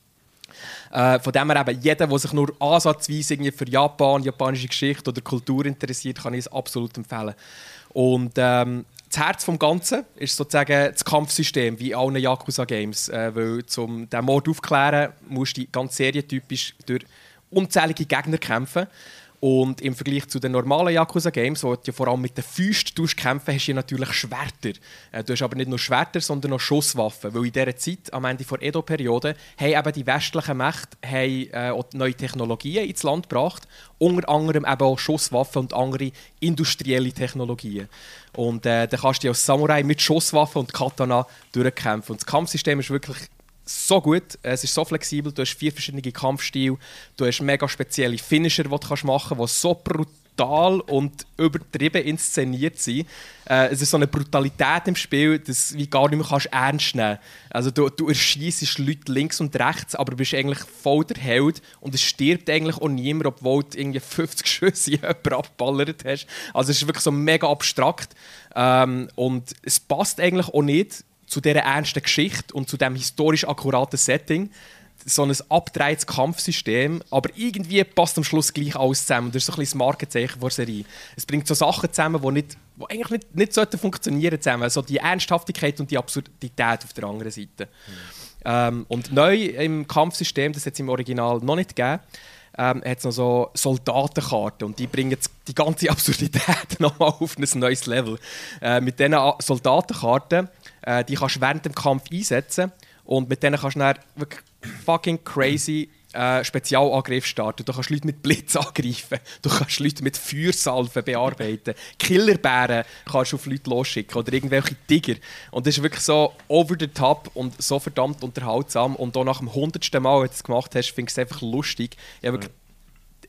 Äh, von dem her eben, jeder, der sich nur ansatzweise irgendwie für Japan, japanische Geschichte oder Kultur interessiert, kann ich es absolut empfehlen. Und ähm, das Herz des Ganzen ist sozusagen das Kampfsystem, wie in allen Yakuza-Games. Äh, weil um diesen Mord aufzuklären, musst du ganz serientypisch durch unzählige Gegner kämpfen. Und im Vergleich zu den normalen Yakuza-Games, wo du vor allem mit den Füßen kämpfen, hast du natürlich Schwerter. Du hast aber nicht nur Schwerter, sondern auch Schusswaffen. Weil in dieser Zeit, am Ende der Edo-Periode, haben eben die westlichen Mächte haben, äh, auch neue Technologien ins Land gebracht. Unter anderem eben auch Schusswaffen und andere industrielle Technologien. Und äh, dann kannst du als Samurai mit Schusswaffen und Katana durchkämpfen. Und das Kampfsystem ist wirklich so gut, es ist so flexibel, du hast vier verschiedene Kampfstile, du hast mega spezielle Finisher, die du machen kannst, die so brutal und übertrieben inszeniert sind. Äh, es ist so eine Brutalität im Spiel, dass du gar nicht mehr kannst ernst nehmen kannst. Also du, du erschießt Leute links und rechts, aber du bist eigentlich voll der Held und es stirbt eigentlich auch niemand, obwohl du irgendwie fünfzig Schüsse in jemanden abballert hast. Also es ist wirklich so mega abstrakt ähm, und es passt eigentlich auch nicht zu dieser ernsten Geschichte und zu diesem historisch akkuraten Setting. So ein abgedrehtes Kampfsystem, aber irgendwie passt am Schluss gleich alles zusammen. Das ist so ein bisschen das Markenzeichen der Serie. Es bringt so Sachen zusammen, die, nicht, die eigentlich nicht, nicht sollten funktionieren zusammen. So die Ernsthaftigkeit und die Absurdität auf der anderen Seite. Mhm. Ähm, und neu im Kampfsystem, das hat es im Original noch nicht gegeben, ähm, hat es noch so Soldatenkarten und die bringen die ganze Absurdität nochmal auf ein neues Level. Äh, mit diesen Soldatenkarten, äh, die kannst du während dem Kampf einsetzen und mit denen kannst du dann wirklich fucking crazy äh, Spezialangriff starten. Du kannst Leute mit Blitz angreifen, du kannst Leute mit Feuersalven bearbeiten, Killerbären kannst du auf Leute losschicken oder irgendwelche Tiger. Und das ist wirklich so over the top und so verdammt unterhaltsam. Und auch nach dem hundertsten Mal, wenn du es gemacht hast, finde ich es einfach lustig. Ich habe wirklich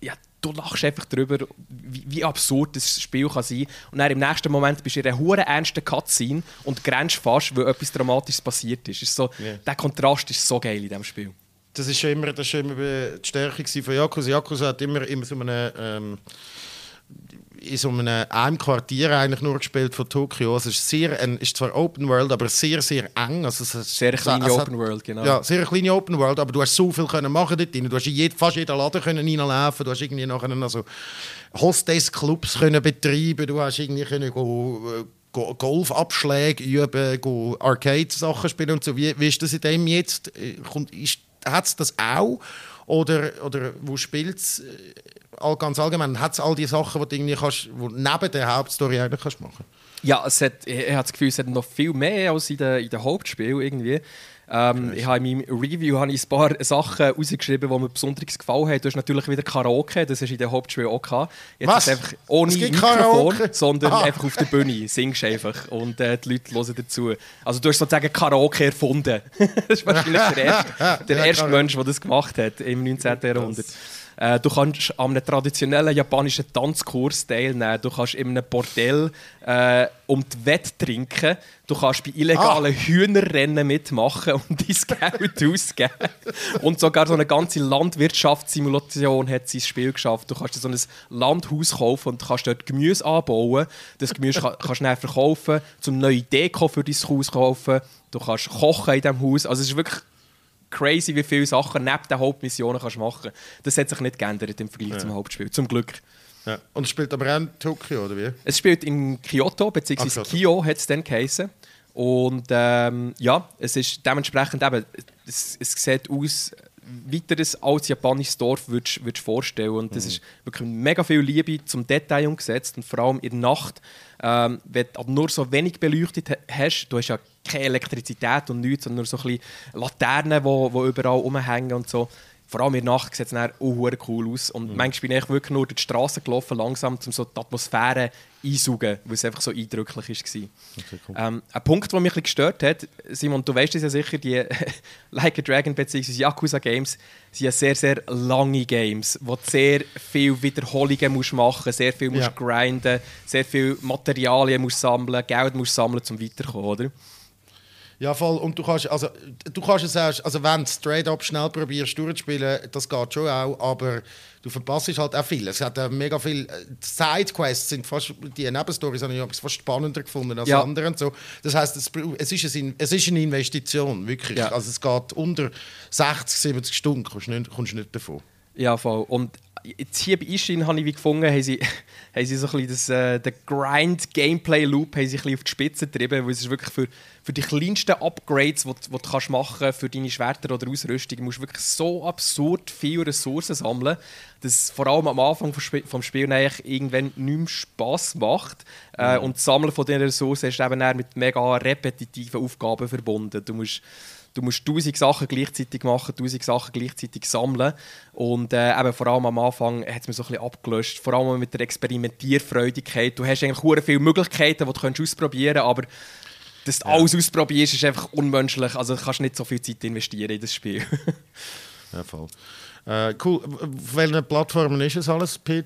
ja, du lachst einfach darüber, wie, wie absurd das Spiel kann sein. Und dann im nächsten Moment bist du in einer hure ernsten Cutscene und grenzt fast, weil etwas Dramatisches passiert ist. ist so, yeah. Der Kontrast ist so geil in diesem Spiel. Das ist schon immer, das ist schon immer die Stärke von Yakuza. Yakuza hat immer, immer so eine... Ähm in so einem, einem Quartier eigentlich nur gespielt von Tokio. Also es ist, sehr, ein, ist zwar Open World, aber sehr, sehr eng. Also es ist, sehr kleine es Open hat, World, genau. Ja, sehr kleine Open World, aber du hast so viel können machen dort drin. Du hast in jed, fast jeden Laden können reinlaufen, du hast irgendwie nachher also Hostess-Clubs können betreiben, du hast irgendwie können go, go, Golfabschläge üben, go Arcade-Sachen spielen und so. Wie, wie ist das in dem jetzt? Hat es das auch? Oder, oder wo spielt es? Ganz allgemein, hat es all die Sachen, die du irgendwie kannst, die neben der Hauptstory eigentlich kannst machen? Ja, es hat, ich, ich habe das Gefühl, es hat noch viel mehr als in den in der Hauptspielen irgendwie. Ähm, ich habe in meinem Review habe ich ein paar Sachen rausgeschrieben, die mir besonders gefallen haben. Du hast natürlich wieder Karaoke, das hast du in den Hauptspielen auch gehabt. Jetzt Was? Ist einfach ohne Mikrofon, Karaoke? sondern Aha. einfach auf der Bühne. Singst einfach und äh, die Leute hören dazu. Also du hast sozusagen Karaoke erfunden. Das ist wahrscheinlich der erste, der erste Mensch, der das gemacht hat im neunzehnten Jahrhundert. Äh, du kannst an einem traditionellen japanischen Tanzkurs teilnehmen. Du kannst in einem Bordell äh, um die Wette trinken. Du kannst bei illegalen ah. Hühnerrennen mitmachen und dein Geld ausgeben. Und sogar so eine ganze Landwirtschaftssimulation hat sein Spiel geschafft. Du kannst dir so ein Landhaus kaufen und kannst dort Gemüse anbauen. Das Gemüse kann, kannst du dann verkaufen, zum neue Deko für dein Haus kaufen. Du kannst kochen in diesem Haus. Also es ist wirklich crazy, wie viele Sachen neben den Hauptmissionen kannst du machen. Das hat sich nicht geändert im Vergleich ja. zum Hauptspiel. Zum Glück. Ja. Und es spielt aber auch in Tokio, oder wie? Es spielt in Kyoto, beziehungsweise Ach, Kyo hat es dann geheißen. Und ähm, ja, es ist dementsprechend eben, es, es sieht aus, weiteres als japanisches Dorf würdest du vorstellen. Und das mhm. ist wirklich mega viel Liebe zum Detail umgesetzt. Und vor allem in der Nacht, ähm, wenn du nur so wenig beleuchtet hast, du hast ja keine Elektrizität und nichts, sondern nur so ein bisschen Laternen, die überall rumhängen und so. Vor allem in der Nacht sieht es dann auch cool aus. Und mhm. manchmal bin ich wirklich nur durch die Straße gelaufen, langsam, um so die Atmosphäre einzusaugen, weil es einfach so eindrücklich war. Okay, cool. ähm, ein Punkt, der mich ein bisschen gestört hat, Simon, du weißt es ja sicher, die Like a Dragon bzw. Yakuza Games sind ja sehr, sehr lange Games, wo du sehr viele Wiederholungen musst machen musst, sehr viel musst ja. grinden, sehr viel Materialien musst sammeln, Geld musst sammeln, um weiterzukommen, oder? Ja, voll. Und du kannst, also, du kannst es auch, also wenn du straight up schnell probierst durchzuspielen, das geht schon auch, aber du verpasst halt auch viel. Es hat äh, mega viel Sidequests, sind fast, die Nebenstories habe ich fast spannender gefunden als ja. andere. Und so. Das heisst, es, es, ist ein, es ist eine Investition, wirklich. Ja. Also es geht unter sechzig, siebzig Stunden, kommst du nicht, kommst nicht davon. Ja, voll. Und jetzt hier bei Ishin habe ich wie gefunden, haben sie, haben sie so ein bisschen das, äh, den Grind-Gameplay-Loop haben sie ein bisschen auf die Spitze getrieben, weil es ist wirklich für, für die kleinsten Upgrades, die, die du kannst machen für deine Schwerter oder Ausrüstung, musst du wirklich so absurd viele Ressourcen sammeln, dass es vor allem am Anfang des Spiels Spiel eigentlich irgendwann nicht mehr Spass macht. Mhm. Äh, und das Sammeln von diesen Ressourcen ist eben mit mega repetitiven Aufgaben verbunden. Du musst Du musst tausend Sachen gleichzeitig machen, tausend Sachen gleichzeitig sammeln. Und äh, eben vor allem am Anfang hat es mir so ein bisschen abgelöscht. Vor allem mit der Experimentierfreudigkeit. Du hast eigentlich sehr viele Möglichkeiten, die du kannst ausprobieren kannst, aber dass du ja. alles ausprobierst, ist einfach unmenschlich. Also du kannst nicht so viel Zeit investieren in das Spiel. Ja, voll. Äh, cool. Auf welchen Plattformen ist es alles? P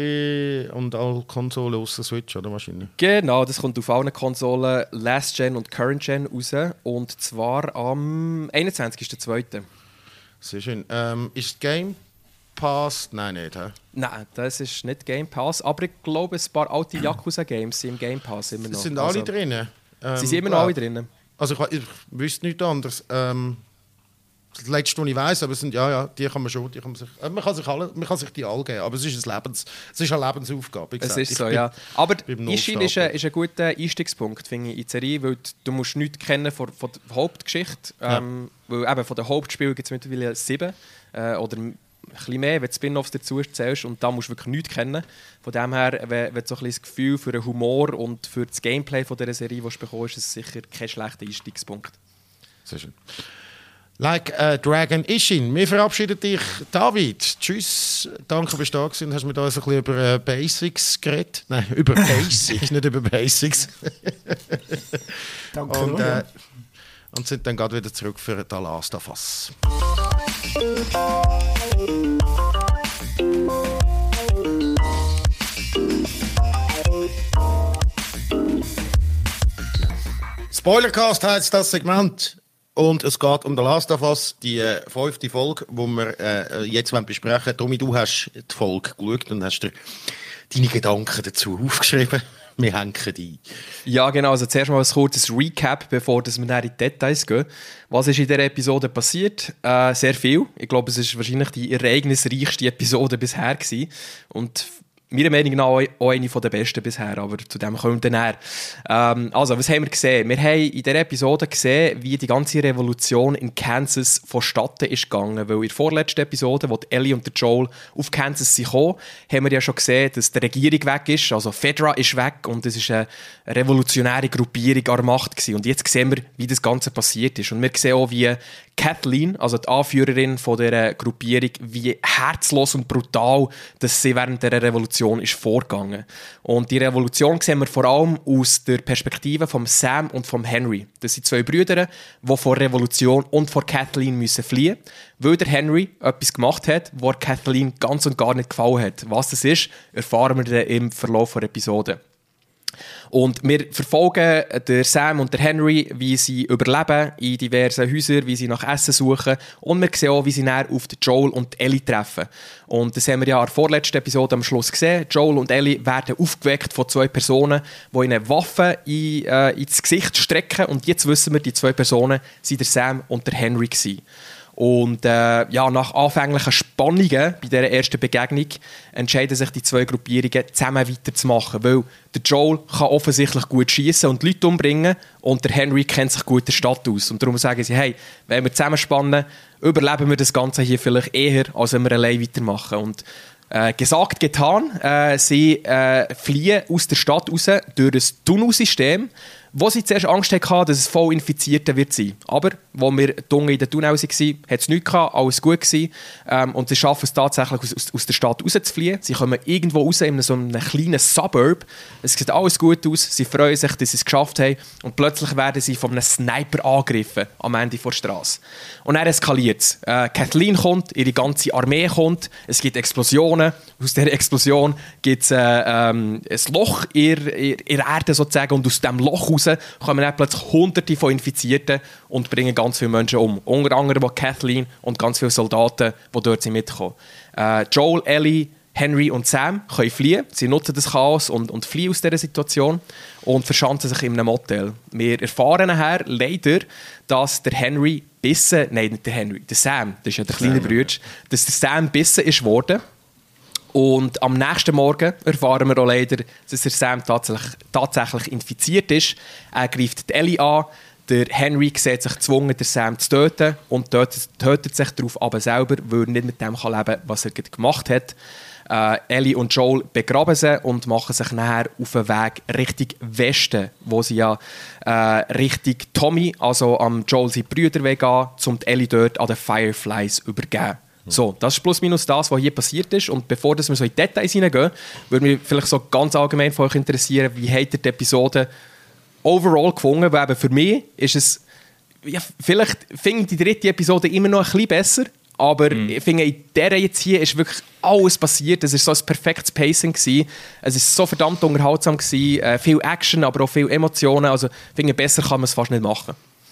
C und alle Konsolen außer Switch oder Maschine? Genau, das kommt auf allen Konsolen Last Gen und Current Gen raus. Und zwar am einundzwanzigsten zweiten Sehr schön. Ähm, ist Game Pass? Nein, nicht. He? Nein, das ist nicht Game Pass. Aber ich glaube, ein paar alte Yakuza-Games sind im Game Pass immer noch. Sind alle also, drin? Ähm, sie sind immer noch alle drin. Also ich, ich wüsste nichts anderes. Ähm, Das letzte, was ich weiss, aber es sind, ja, ja, die kann man schon, die kann man sich, man kann sich, alle, man kann sich die alle geben, aber es ist, ein Lebens, es ist eine Lebensaufgabe. Es ist so, bin, ja. Aber Ishin ist ein, ist ein guter Einstiegspunkt, finde ich, in die Serie, weil du musst nichts kennen von, von der Hauptgeschichte, ähm, ja. weil eben von den Hauptspielen gibt es mittlerweile sieben äh, oder ein bisschen mehr, wenn du Spin-Offs dazu zählst und da musst du wirklich nichts kennen. Von dem her, wenn, wenn du so ein bisschen das Gefühl für den Humor und für das Gameplay von dieser Serie bekommst, ist es sicher kein schlechter Einstiegspunkt. Sehr schön. Like a Dragon Ishin. Wir verabschieden dich, David. Tschüss. Danke, dass du da warst und hast mit uns ein bisschen über äh, Basics geredet. Nein, über Basics, nicht über Basics. Danke. Und, äh, und sind dann gerade wieder zurück für The Last of Us. Spoilercast heisst das Segment. Und es geht um The Last of Us, die äh, fünfte Folge, die wir äh, jetzt besprechen wollen. Tommy, du hast die Folge geschaut und hast dir deine Gedanken dazu aufgeschrieben. Wir hängen ein. Ja, genau. Also zuerst mal ein kurzes Recap, bevor wir dann in die Details gehen. Was ist in dieser Episode passiert? Äh, sehr viel. Ich glaube, es ist wahrscheinlich die ereignisreichste Episode bisher gewesen. Und meiner Meinung nach auch eine der besten bisher, aber zu dem kommen wir dann näher. Ähm, also, was haben wir gesehen? Wir haben in dieser Episode gesehen, wie die ganze Revolution in Kansas vonstatten ist gegangen. Weil in der vorletzten Episode, wo Ellie und der Joel auf Kansas sind gekommen, haben wir ja schon gesehen, dass die Regierung weg ist. Also Fedra ist weg und es ist eine revolutionäre Gruppierung an der Macht gewesen. Und jetzt sehen wir, wie das Ganze passiert ist. Und wir sehen auch, wie Kathleen, also die Anführerin von dieser Gruppierung, wie herzlos und brutal dass sie während dieser Revolution ist vorgegangen. Und die Revolution sehen wir vor allem aus der Perspektive von Sam und von Henry. Das sind zwei Brüder, die vor der Revolution und vor Kathleen müssen fliehen, weil der Henry etwas gemacht hat, was Kathleen ganz und gar nicht gefallen hat. Was das ist, erfahren wir dann im Verlauf der Episode. Und wir verfolgen der Sam und der Henry, wie sie überleben in diversen Häusern, wie sie nach Essen suchen. Und wir sehen auch, wie sie näher auf Joel und Ellie treffen. Und das haben wir ja in der vorletzten Episode am Schluss gesehen. Joel und Ellie werden aufgeweckt von zwei Personen, die ihnen Waffen in, äh, ins Gesicht strecken. Und jetzt wissen wir, die zwei Personen waren der Sam und der Henry gewesen. Und äh, ja, nach anfänglichen Spannungen bei dieser ersten Begegnung entscheiden sich die zwei Gruppierungen, zusammen weiterzumachen. Weil der Joel kann offensichtlich gut schiessen und Leute umbringen und der Henry kennt sich gut in der Stadt aus. Und darum sagen sie, hey, wenn wir zusammenspannen, überleben wir das Ganze hier vielleicht eher, als wenn wir allein weitermachen. Und äh, gesagt, getan, äh, sie äh, fliehen aus der Stadt raus durch ein Tunnelsystem, wo sie zuerst Angst hatten, dass es voll Infizierte wird sein. Aber, als wir dunkel in den Tunnel waren, hat es nichts gehabt, alles gut gewesen. Ähm, und sie schaffen es tatsächlich, aus, aus der Stadt rauszufliehen. Sie kommen irgendwo raus in so einem kleinen Suburb. Es sieht alles gut aus. Sie freuen sich, dass sie es geschafft haben. Und plötzlich werden sie von einem Sniper angegriffen am Ende der Straße. Und dann eskaliert es. Äh, Kathleen kommt, ihre ganze Armee kommt. Es gibt Explosionen. Aus dieser Explosion gibt es äh, ähm, ein Loch in der Erde sozusagen. Und aus diesem Loch raus kommen dann plötzlich Hunderte von Infizierten und bringen ganz viele Menschen um. Unter anderem auch Kathleen und ganz viele Soldaten, die dort sind mitgekommen. Äh, Joel, Ellie, Henry und Sam können fliehen. Sie nutzen das Chaos und, und fliehen aus dieser Situation und verschanzen sich in einem Motel. Wir erfahren nachher leider, dass der Henry bissen, nein, nicht der Henry, der Sam, das ist ja der kleine Bruder, dass der Sam bissen ist worden. Und am nächsten Morgen erfahren wir auch leider, dass der Sam tatsächlich, tatsächlich infiziert ist. Er greift die Ellie an. Der Henry sieht sich gezwungen, den Sam zu töten und tötet, tötet sich darauf aber selber, weil er nicht mit dem leben kann, was er gemacht hat. Äh, Ellie und Joel begraben sie und machen sich nachher auf den Weg Richtung Westen, wo sie ja äh, Richtung Tommy, also am Joel seine Brüder, gehen, um die Ellie dort an den Fireflies zu übergeben. So, das ist plus minus das, was hier passiert ist. Und bevor wir so in die Details hineingehen, würde mich vielleicht so ganz allgemein von euch interessieren, wie habt ihr die Episode overall gefunden? Weil eben für mich ist es, ja, vielleicht finde ich die dritte Episode immer noch ein bisschen besser, aber mm. ich finde, in der jetzt hier ist wirklich alles passiert. Es war so ein perfektes Pacing gewesen. Es war so verdammt unterhaltsam gewesen. Äh, viel Action, aber auch viele Emotionen. Also ich finde, besser kann man es fast nicht machen.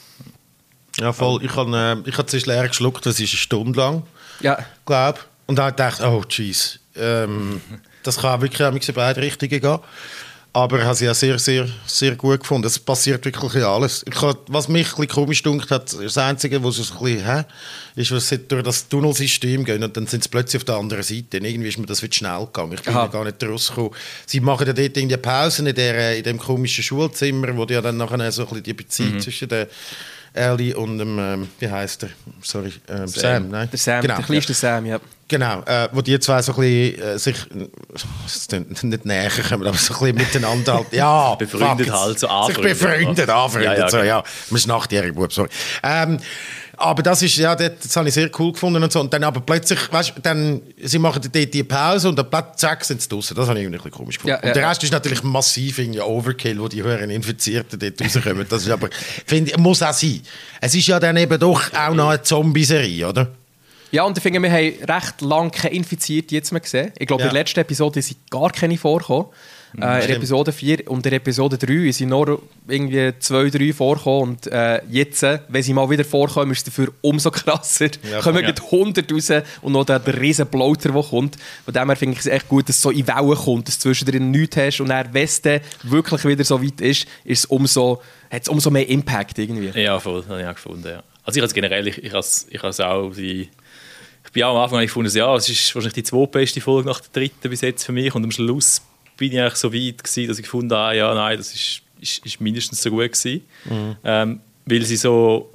Ja, voll. Ich habe äh, ich hab zuerst leer geschluckt, das ist eine Stunde lang. Ja. Glaube. Und dann dachte ich, oh jeez, ähm, das kann wirklich in beide Richtungen gehen. Aber ich habe sie ja sehr, sehr, sehr gut gefunden. Es passiert wirklich alles. Ich hab, was mich ein bisschen komisch gedunkt hat, das Einzige, was es ein bisschen, hä, ist, was sie durch das Tunnelsystem gehen und dann sind sie plötzlich auf der anderen Seite. Und irgendwie ist mir das wieder schnell gegangen. Ich bin ja gar nicht rausgekommen. Sie machen ja dort in der Pause in, der, in dem komischen Schulzimmer, wo ja dann nachher so ein bisschen die Beziehung mhm. zwischen den Ellie und dem, ähm, wie heisst er? Sorry, ähm, Sam. Sam, nein? Der Sam, genau, der kleinste ja. Sam, ja. Genau, äh, wo die zwei so ein bisschen äh, sich, äh, nicht näher kommen, aber so ein bisschen miteinander halt, ja, befreundet fuck, halt, so anfreundet. Sich befreundet, anfreundet, ja, ja, so, ja. Man ist ein achtjähriger Bub, sorry. Ähm, aber das ist, ja, das, das habe ich sehr cool gefunden und so. Und dann aber plötzlich, weißt du, dann, sie machen die, die Pause und dann plötzlich, zack, sind sie draussen. Das habe ich irgendwie ein bisschen komisch gefunden. Ja, und der ja. Rest ist natürlich massiv irgendwie Overkill, wo die höheren Infizierten dort rauskommen. Das ist aber, finde ich, muss auch sein. Es ist ja dann eben doch auch noch eine Zombie-Serie, oder? Ja, und ich finde, wir haben recht lange keine Infizierte jetzt mehr gesehen. Ich glaube, ja. in der letzten Episode sind gar keine vorgekommen. Äh, in Episode vier und in Episode drei sind nur irgendwie zwei, drei vorgekommen. Und äh, jetzt, wenn sie mal wieder vorkommen, ist es dafür umso krasser. Ja, kommen ja. hundert raus und noch der, der riesen Bloater, der kommt. Von dem her finde ich es echt gut, dass es so in Wellen kommt, dass du zwischendrin nichts hast. Und dann, wenn es dann wirklich wieder so weit ist, ist es umso, hat es umso mehr Impact irgendwie. Ja, voll. Das habe ich auch gefunden, ja. Also ich habe es generell, ich, ich habe es ich auch... Die ich bin auch am Anfang gefunden, ja, es ist wahrscheinlich die zweitbeste Folge nach der dritten bis jetzt für mich. Und am Schluss bin ich eigentlich so weit gewesen, dass ich gefunden habe, ah, ja, nein, das ist, ist, ist mindestens so gut gewesen. Mhm. Ähm, weil sie so,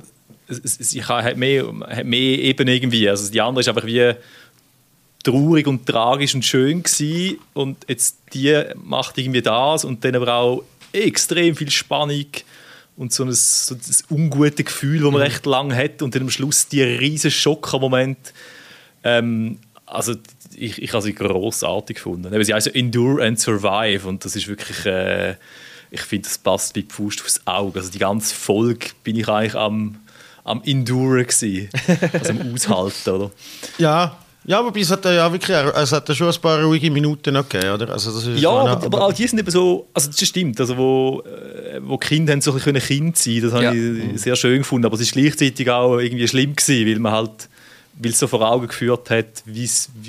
sie hat mehr, hat mehr Ebenen irgendwie. Also die andere ist einfach wie traurig und tragisch und schön gewesen. Und jetzt die macht irgendwie das und dann aber auch extrem viel Spannung und so ein, so ein ungutes Gefühl, das man mhm. recht lang hat. Und dann am Schluss die riesen Schocker-Moment. Ähm, also ich, ich habe sie grossartig gefunden. Eben, sie heißt Endure and Survive und das ist wirklich, äh, ich finde, das passt wie die Faust aufs Auge. Also die ganze Folge bin ich eigentlich am, am Enduren gewesen, also am Aushalten, oder? Ja. Ja, aber es hat ja wirklich, es hat ja schon ein paar ruhige Minuten noch gegeben, oder? Also das ist ja, eine, aber, aber auch die sind eben so, also das stimmt, also wo, wo Kinder haben so ein bisschen Kind sein, das habe ja. ich sehr schön gefunden, aber es ist gleichzeitig auch irgendwie schlimm gewesen, weil man halt, weil es so vor Augen geführt hat, wie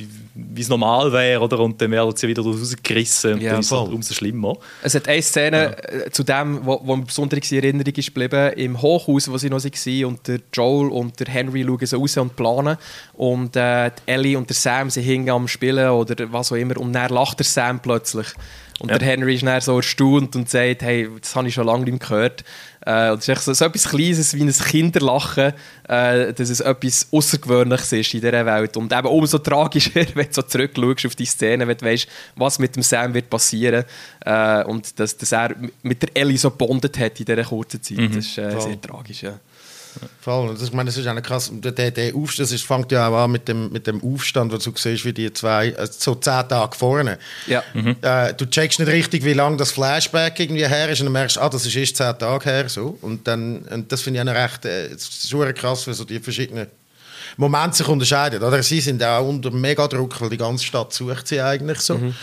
es normal wäre, oder? Und dann werden sie wieder rausgerissen und ja, dann ist es halt umso schlimmer. Es hat eine Szene ja. zu dem, wo, wo mir besonders in Erinnerung ist geblieben, im Hochhaus, wo sie noch waren und der Joel und der Henry schauen so raus und planen und äh, Ellie und der Sam sind hingen am Spielen oder was auch immer und dann lacht der Sam plötzlich. Und ja. der Henry ist dann so erstaunt und sagt, hey, das habe ich schon lange nicht mehr gehört. Äh, und es ist echt so, so etwas Kleines wie ein Kinderlachen, äh, dass es etwas Außergewöhnliches ist in dieser Welt. Und eben umso tragischer, wenn du so zurückschaust auf die Szene, wenn du weißt, was mit dem Sam wird passieren. Äh, und dass, dass er mit der Ellie so gebondet hat in dieser kurzen Zeit. Mhm. Das ist äh, sehr tragisch, ja. Voll. Das, ich meine, das ist auch krass. Der, der Aufstand, das fängt ja auch an mit dem, mit dem Aufstand, wo du siehst, wie die zwei, also so zehn Tage vorne. Ja. Mhm. Äh, du checkst nicht richtig, wie lange das Flashback irgendwie her ist und dann merkst, ah, das ist erst zehn Tage her. So. Und, dann, und das finde ich auch noch recht äh, schon krass, wie so die verschiedenen Momente sich unterscheiden. Oder? Sie sind auch unter mega Druck, weil die ganze Stadt sucht sie eigentlich so. Mhm.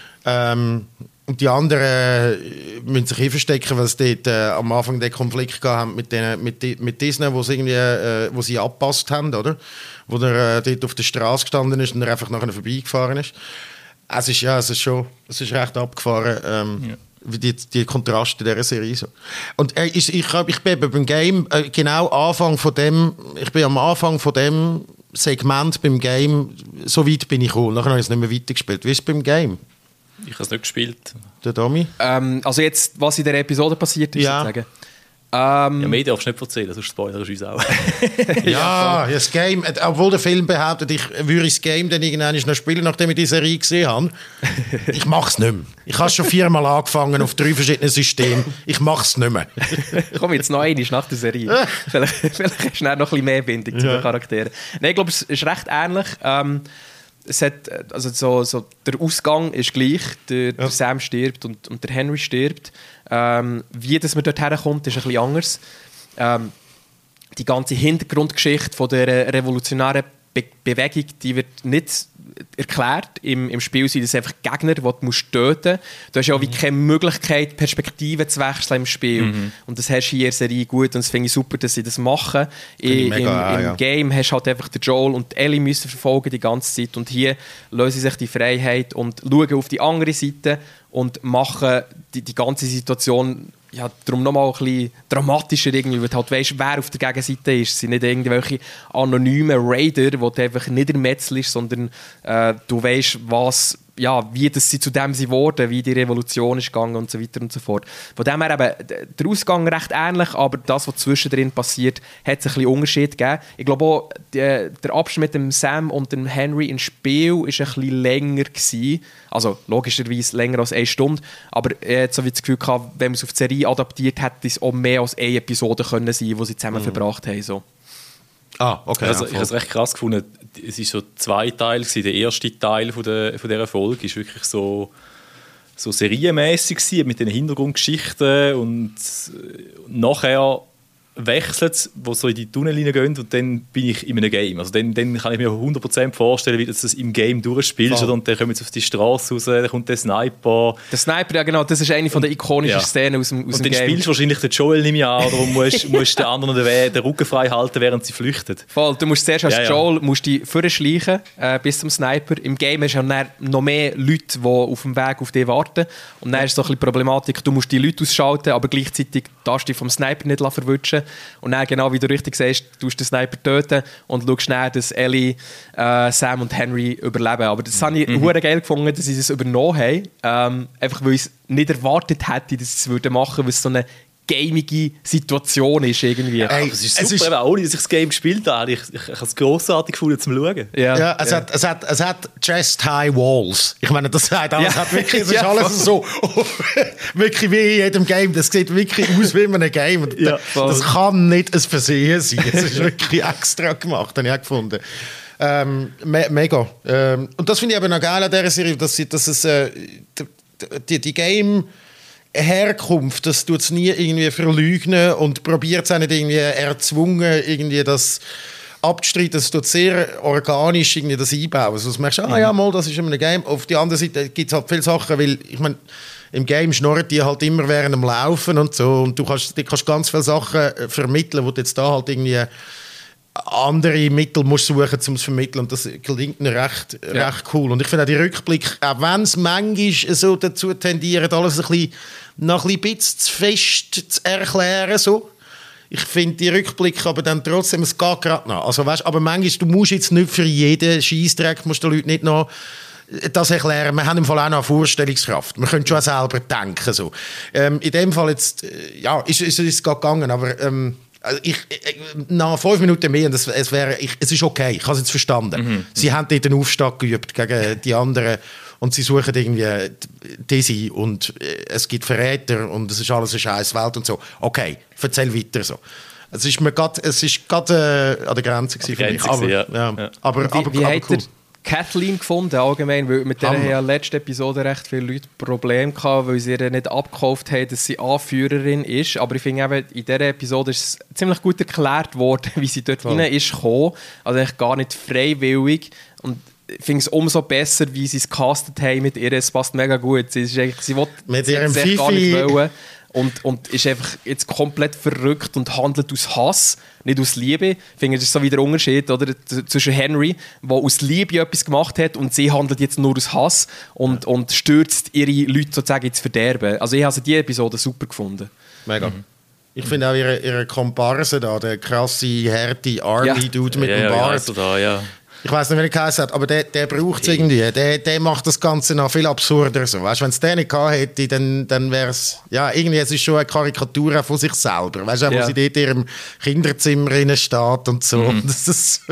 Ähm, Und die anderen müssen sich hier verstecken, weil sie dort äh, am Anfang den Konflikt haben mit, den, mit, die, mit Disney, wo sie, irgendwie, äh, wo sie angepasst haben, oder? Wo er äh, dort auf der Straße gestanden ist und er einfach nachher vorbeigefahren ist. Es ist, ja, es ist schon es ist recht abgefahren, ähm, ja. wie die, die Kontraste dieser Serie. So. Und äh, ich, ich, ich bin beim Game, äh, genau Anfang von dem, ich bin am Anfang von dem Segment beim Game, so weit bin ich gekommen. Nachher habe ich es nicht mehr weitergespielt. Wie ist es beim Game? Ich habe es nicht gespielt. Der Domi? Ähm, also jetzt, was in der Episode passiert ist, ja. sozusagen. Ähm, ja, mehr darfst du nicht erzählen, sonst spoilern wir uns auch. ja, ja, das Game, obwohl der Film behauptet, ich würde das Game dann irgendwann noch spielen, nachdem ich die Serie gesehen habe. Ich mache es nicht mehr. Ich habe schon viermal angefangen auf drei verschiedenen Systemen. Ich mache es nicht mehr. Komm, jetzt noch einmal nach der Serie. vielleicht, vielleicht hast du noch ein bisschen mehr Bindung zu ja. den Charakteren. Nein, ich glaube, es ist recht ähnlich. Ähm, Es hat, also so, so, der Ausgang ist gleich, der, ja. der Sam stirbt und, und der Henry stirbt. Ähm, wie das man dort herkommt, ist ein bisschen anders. Ähm, die ganze Hintergrundgeschichte von der revolutionären Be- Bewegung, die wird nicht erklärt. Im, im Spiel sind das einfach Gegner, die du musst töten musst. Du hast ja auch mhm. wie keine Möglichkeit, Perspektiven zu wechseln im Spiel. Mhm. Und das hast du hier in der Serie gut und das finde ich super, dass sie das machen. I, Im mega, im ja. Game hast du halt einfach den Joel und die Ellie müssen verfolgen die ganze Zeit und hier lösen sie sich die Freiheit und schauen auf die andere Seite und machen die, die ganze Situation ja, darum noch mal ein bisschen dramatischer irgendwie, weil du halt weißt, wer auf der Gegenseite ist. Es sind nicht irgendwelche anonymen Raider, wo du einfach nicht ermetzelst, sondern äh, du weißt, was, ja, wie das sie zu dem sie wurden, wie die Revolution ist gegangen und so weiter und so fort. Von dem her eben, der Ausgang recht ähnlich, aber das, was zwischendrin passiert, hat es ein bisschen Unterschied gegeben. Ich glaube auch, die, der Abschnitt mit dem Sam und dem Henry im Spiel war ein bisschen länger gewesen. Also logischerweise länger als eine Stunde, aber er hat so wie das Gefühl gehabt, wenn man es auf die Serie adaptiert, hätte es auch mehr als eine Episode können sein, die sie zusammen mhm. verbracht haben. So. Ah, okay. Also, ja, ich habe es recht krass gefunden. Es war so zwei Teile. Der erste Teil von, der, von dieser Folge war wirklich so, so serienmässig mit den Hintergrundgeschichten. Und nachher wechselt, wo so in die Tunnel hineingehen und dann bin ich in einem Game. Also dann, dann kann ich mir hundert Prozent vorstellen, wie du das im Game durchspielst und dann kommen sie auf die Straße raus, dann kommt der Sniper. Der Sniper, ja genau, das ist eine von der ikonischen ja. Szenen aus dem, aus und dem dann Game. Spielst du wahrscheinlich den Joel nicht mehr an oder musst, musst den anderen den, den Rücken frei halten, während sie flüchten. Voll, du musst zuerst als ja, ja. Joel musst die vorschleichen, äh, bis zum Sniper. Im Game hast du ja noch mehr Leute, die auf dem Weg auf dich warten. Und dann ist so ein bisschen die Problematik, du musst die Leute ausschalten, aber gleichzeitig darfst du dich vom Sniper nicht verwutschen. Und dann, genau wie du richtig sagst, du den Sniper töten und schaust schnell, dass Ellie, äh, Sam und Henry überleben. Aber das habe ich mhm. hure geil gefunden, dass sie das übernommen haben. Ähm, einfach weil ich es nicht erwartet hätte, dass sie es machen würden, weil es so eine gamige Situation ist irgendwie. Ey, es ist super, es ist, eben, ohne dass ich das Game gespielt habe. Ich, ich, ich habe es grossartig gefunden zum Schauen. Ja, ja, es, ja. Hat, es, hat, es hat chest-high walls. Ich meine, das sagt alles. Ja. Hat wirklich, es ist ja, alles so, oh, wirklich wie in jedem Game. Das sieht wirklich aus wie in einem Game. Ja, das kann nicht ein Versehen sein. Es ist wirklich extra gemacht, habe ich auch gefunden. Ähm, me mega. Ähm, und das finde ich aber noch geil an dieser Serie, dass, sie, dass es äh, die, die Game Herkunft, das tut es nie irgendwie verleugnen und probiert es auch nicht irgendwie erzwungen, irgendwie das abzustreiten. Es tut sehr organisch irgendwie das einbauen. Also du merkst, ah ja, mal, das ist in einem Game. Auf der anderen Seite gibt es halt viele Sachen, weil ich meine, im Game schnurren die halt immer während dem Laufen und so und du kannst, du kannst ganz viele Sachen vermitteln, wo du jetzt da halt irgendwie andere Mittel musst suchen, um es zu vermitteln. Und das klingt recht, ja. recht cool. Und ich finde auch die Rückblick, auch wenn es manchmal so dazu tendiert, alles ein bisschen, noch ein bisschen zu fest zu erklären, so. Ich finde die Rückblick aber dann trotzdem, es geht gerade noch. Also, weißt, aber manchmal, du musst jetzt nicht für jeden Scheissdreck, musst den Leuten nicht noch das erklären. Wir haben im Fall auch noch eine Vorstellungskraft. Wir können schon auch selber denken. So. Ähm, in dem Fall jetzt, ja, ist, ist, ist es gegangen, aber ähm, also ich, ich, nach fünf Minuten mehr, und das, es, wäre, ich, es ist okay, ich habe es jetzt verstanden. Mhm. Sie haben dort einen Aufstand geübt gegen die anderen und sie suchen irgendwie Dizzy und es gibt Verräter und es ist alles eine scheiß Welt und so. Okay, erzähl weiter so. Es ist mir grad, es ist gerade äh, an der Grenze gewesen für mich. Aber, ja. Ja. Ja. aber, wie, aber, wie aber cool. Kathleen gefunden, allgemein, weil mit der haben ja in der letzten Episode recht viele Leute Probleme gehabt, weil sie ihr nicht abgekauft haben, dass sie Anführerin ist. Aber ich finde eben, in dieser Episode ist es ziemlich gut erklärt worden, wie sie dort rein ist gekommen. Also eigentlich gar nicht freiwillig. Und ich finde es umso besser, wie sie es castet haben mit ihr. Es passt mega gut. Sie, ist eigentlich, sie will mit ihrem es gar nicht wollen. Und, und ist einfach jetzt komplett verrückt und handelt aus Hass, nicht aus Liebe. Ich finde, das ist so wie der Unterschied oder, zwischen Henry, der aus Liebe etwas gemacht hat und sie handelt jetzt nur aus Hass und, ja. und stürzt ihre Leute sozusagen ins Verderben. Also ich habe also diese Episode super gefunden. Mega. Mhm. Ich finde auch ihre, ihre Komparse da, der krasse, harte Army-Dude ja. mit ja, dem ja, Bart. Also da, ja. Ich weiss nicht, wie er geheißen hat, aber der, der braucht es irgendwie. Der, der macht das Ganze noch viel absurder. So. Weißt, wenn es den nicht gehabt hätte, dann, dann wäre es... Ja, irgendwie es ist schon eine Karikatur von sich selber. Weißt du, ja. wo sie dort in ihrem Kinderzimmer steht und so. Mhm. Das ist...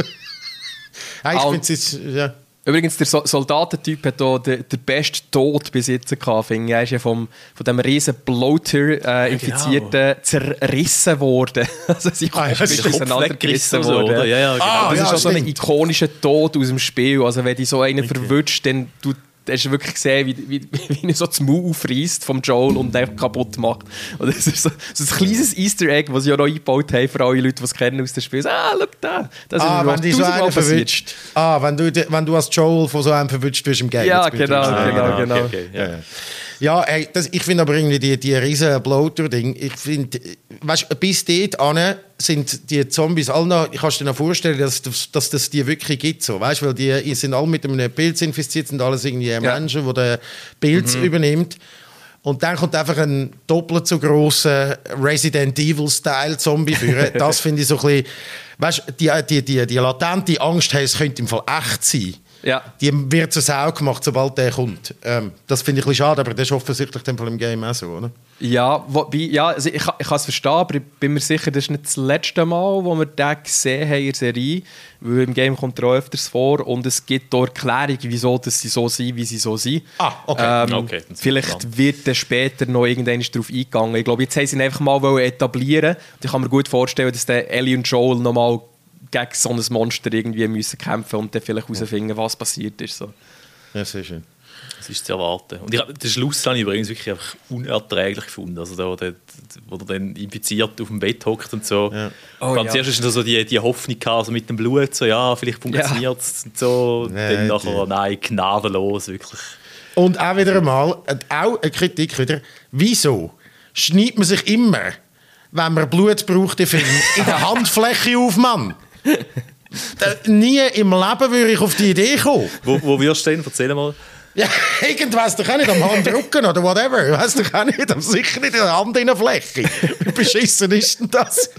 ja, ich finde es... Ja. Übrigens, der so Soldatentyp hat hier den, den besten Tod bis jetzt gehabt, finde ich. Er ist ja vom, von diesem riesen Bloater äh, Infizierten genau. zerrissen worden. Also sie ah, ja, ist auseinandergerissen so, worden. Oder? Ja, ja, genau. ah, das ja, ist auch so ein stimmt. ikonischer Tod aus dem Spiel. Also wenn dich so einen okay. verwünscht, dann du hast du wirklich gesehen, wie, wie, wie er so das Maul aufreißt vom Joel und den kaputt macht. Und das ist so, so ein kleines Easter Egg, das sie ja noch eingebaut haben für alle Leute, die es kennen aus dem Spiel. So, ah, schau da. Das ah, ist wenn dich so einer verwünscht. Ah, wenn du, wenn du als Joel von so einem verwünscht wirst im Game. Ja, genau, ah, genau, genau. Okay, okay, ja. Ja. Ja, ey, das, ich finde aber irgendwie die, die riesen Bloater-Ding, ich finde, weißt, bis dort an sind die Zombies alle noch, ich kann dir noch vorstellen, dass, dass das die wirklich gibt, so, weißt, weil die sind alle mit einem Pilz infiziert, sind alles irgendwie ja. Menschen, die den Pilz mhm. übernimmt. Und dann kommt einfach ein doppelt so grosser Resident Evil-Style-Zombie führen. Das finde ich so ein bisschen, weißt, die, die, die, die latente Angst, hey, es könnte im Fall echt sein. Ja. Die wird zur Sau gemacht, sobald der kommt. Ähm, das finde ich ein bisschen schade, aber das ist offensichtlich im Game auch so, oder? Ja, wo, wie, ja also ich, ich kann es verstehen, aber ich bin mir sicher, das ist nicht das letzte Mal, wo wir den gesehen haben in der Serie, weil im Game kommt er auch öfters vor und es gibt auch Erklärungen, wieso dass sie so sind, wie sie so sind. Ah, okay. Ähm, okay vielleicht wird dann später noch irgendwann darauf eingegangen. Ich glaube, jetzt haben sie ihn einfach mal etablieren und ich kann mir gut vorstellen, dass der Ellie und Joel noch mal gegen so ein Monster irgendwie müssen kämpfen und dann vielleicht herausfinden, was passiert ist. So. Ja, sehr schön. Das ist zu erwarten. Und ich, den Schluss habe ich übrigens wirklich einfach unerträglich gefunden. Also da, da, wo er dann infiziert auf dem Bett hockt und so. Ja. Oh, Ganz ja. erst ist so die, die Hoffnung gehabt, also mit dem Blut, so ja, vielleicht funktioniert es ja. und so. Nee, dann nachher, nein, gnadenlos, wirklich. Und auch wieder einmal, auch eine Kritik wieder, wieso schneidet man sich immer, wenn man Blut braucht, im Film, in der Handfläche auf, Mann? Nie im Leben würde ich auf die Idee kommen. Wo, wo wirst du denn? Erzähl mal. Ja, irgend weiss doch auch nicht, am Handrücken oder whatever. Weiss doch auch nicht, aber sicher nicht in der Hand in der Fläche. Wie beschissen ist denn das?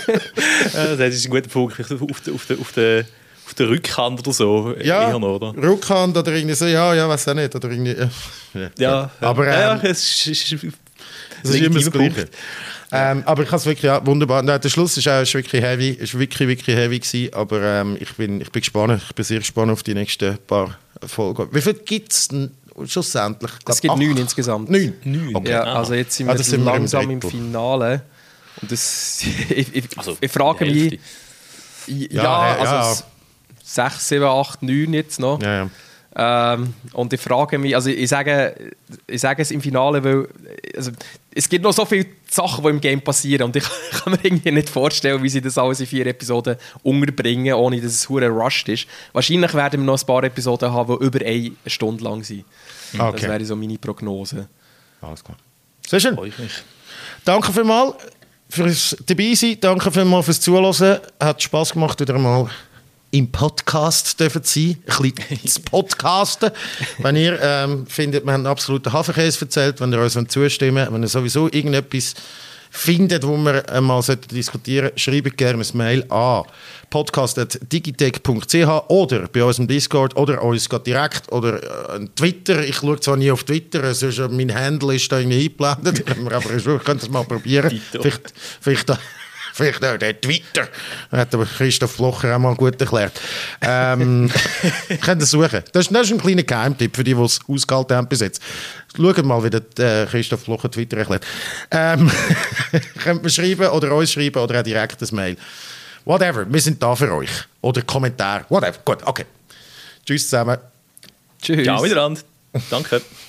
Ja, das ist ein guter Punkt. Auf der, auf der, auf der, auf der Rückhand oder so. Ja, eher noch, oder? Rückhand oder irgendwie so, ja, ja, weiß auch nicht. Oder irgendwie, ja. Ja, ja, aber ähm, ja, es ist, ist, es ist immer das Gleiche. Ähm, aber ich habe es wirklich ja, wunderbar. Nein, der Schluss ist auch ist wirklich heavy, ist wirklich wirklich heavy gewesen, aber ähm, ich bin ich bin gespannt, ich bin sehr gespannt auf die nächsten paar Folgen. Wie viel gibt es denn schlussendlich? Glaub, es gibt acht. neun insgesamt. Neun. neun. Okay. Ja, also jetzt sind wir, ah, sind wir langsam im, im Finale. Und das, ich, ich, also, ich frage mich, ja, ja, also ja. sechs, sieben, acht, neun jetzt noch. Ja, ja. Ähm, und ich frage mich, also ich sage, ich sage es im Finale, weil also, es gibt noch so viele Sachen, die im Game passieren und ich kann mir irgendwie nicht vorstellen, wie sie das alles in vier Episoden unterbringen, ohne dass es hure rushed ist. Wahrscheinlich werden wir noch ein paar Episoden haben, die über eine Stunde lang sind. Okay. Das wäre so meine Prognose. Alles klar. Sehr schön. Danke vielmals fürs dabei sein, danke vielmals fürs Zuhören. Hat Spass gemacht, wieder mal im Podcast dürfen sein, ein bisschen zu podcasten. Wenn ihr ähm, findet, wir haben einen absoluten Hafenkäse erzählt, wenn ihr uns zustimmen wollt, wenn ihr sowieso irgendetwas findet, wo wir einmal diskutieren sollten, schreibt gerne ein Mail an podcast at digitech punkt c h oder bei uns im Discord oder uns direkt oder äh, Twitter. Ich schaue zwar nie auf Twitter, also mein Handle ist da irgendwie eingeblendet, aber ich könnte es mal probieren. Vielleicht, vielleicht Vielleicht auch der Twitter. Das hat aber Christoph Blocher auch mal gut erklärt. Ähm, könnt ihr suchen. Das ist, das ist ein kleiner Geheimtipp für die, die es ausgehalten haben bis jetzt. Schaut mal, wie der Christoph Blocher Twitter erklärt. Ähm, könnt mir schreiben oder uns schreiben oder auch direkt ein Mail. Whatever, wir sind da für euch. Oder Kommentar. Whatever. Gut, okay. Tschüss zusammen. Tschüss. Ciao miteinander. Danke.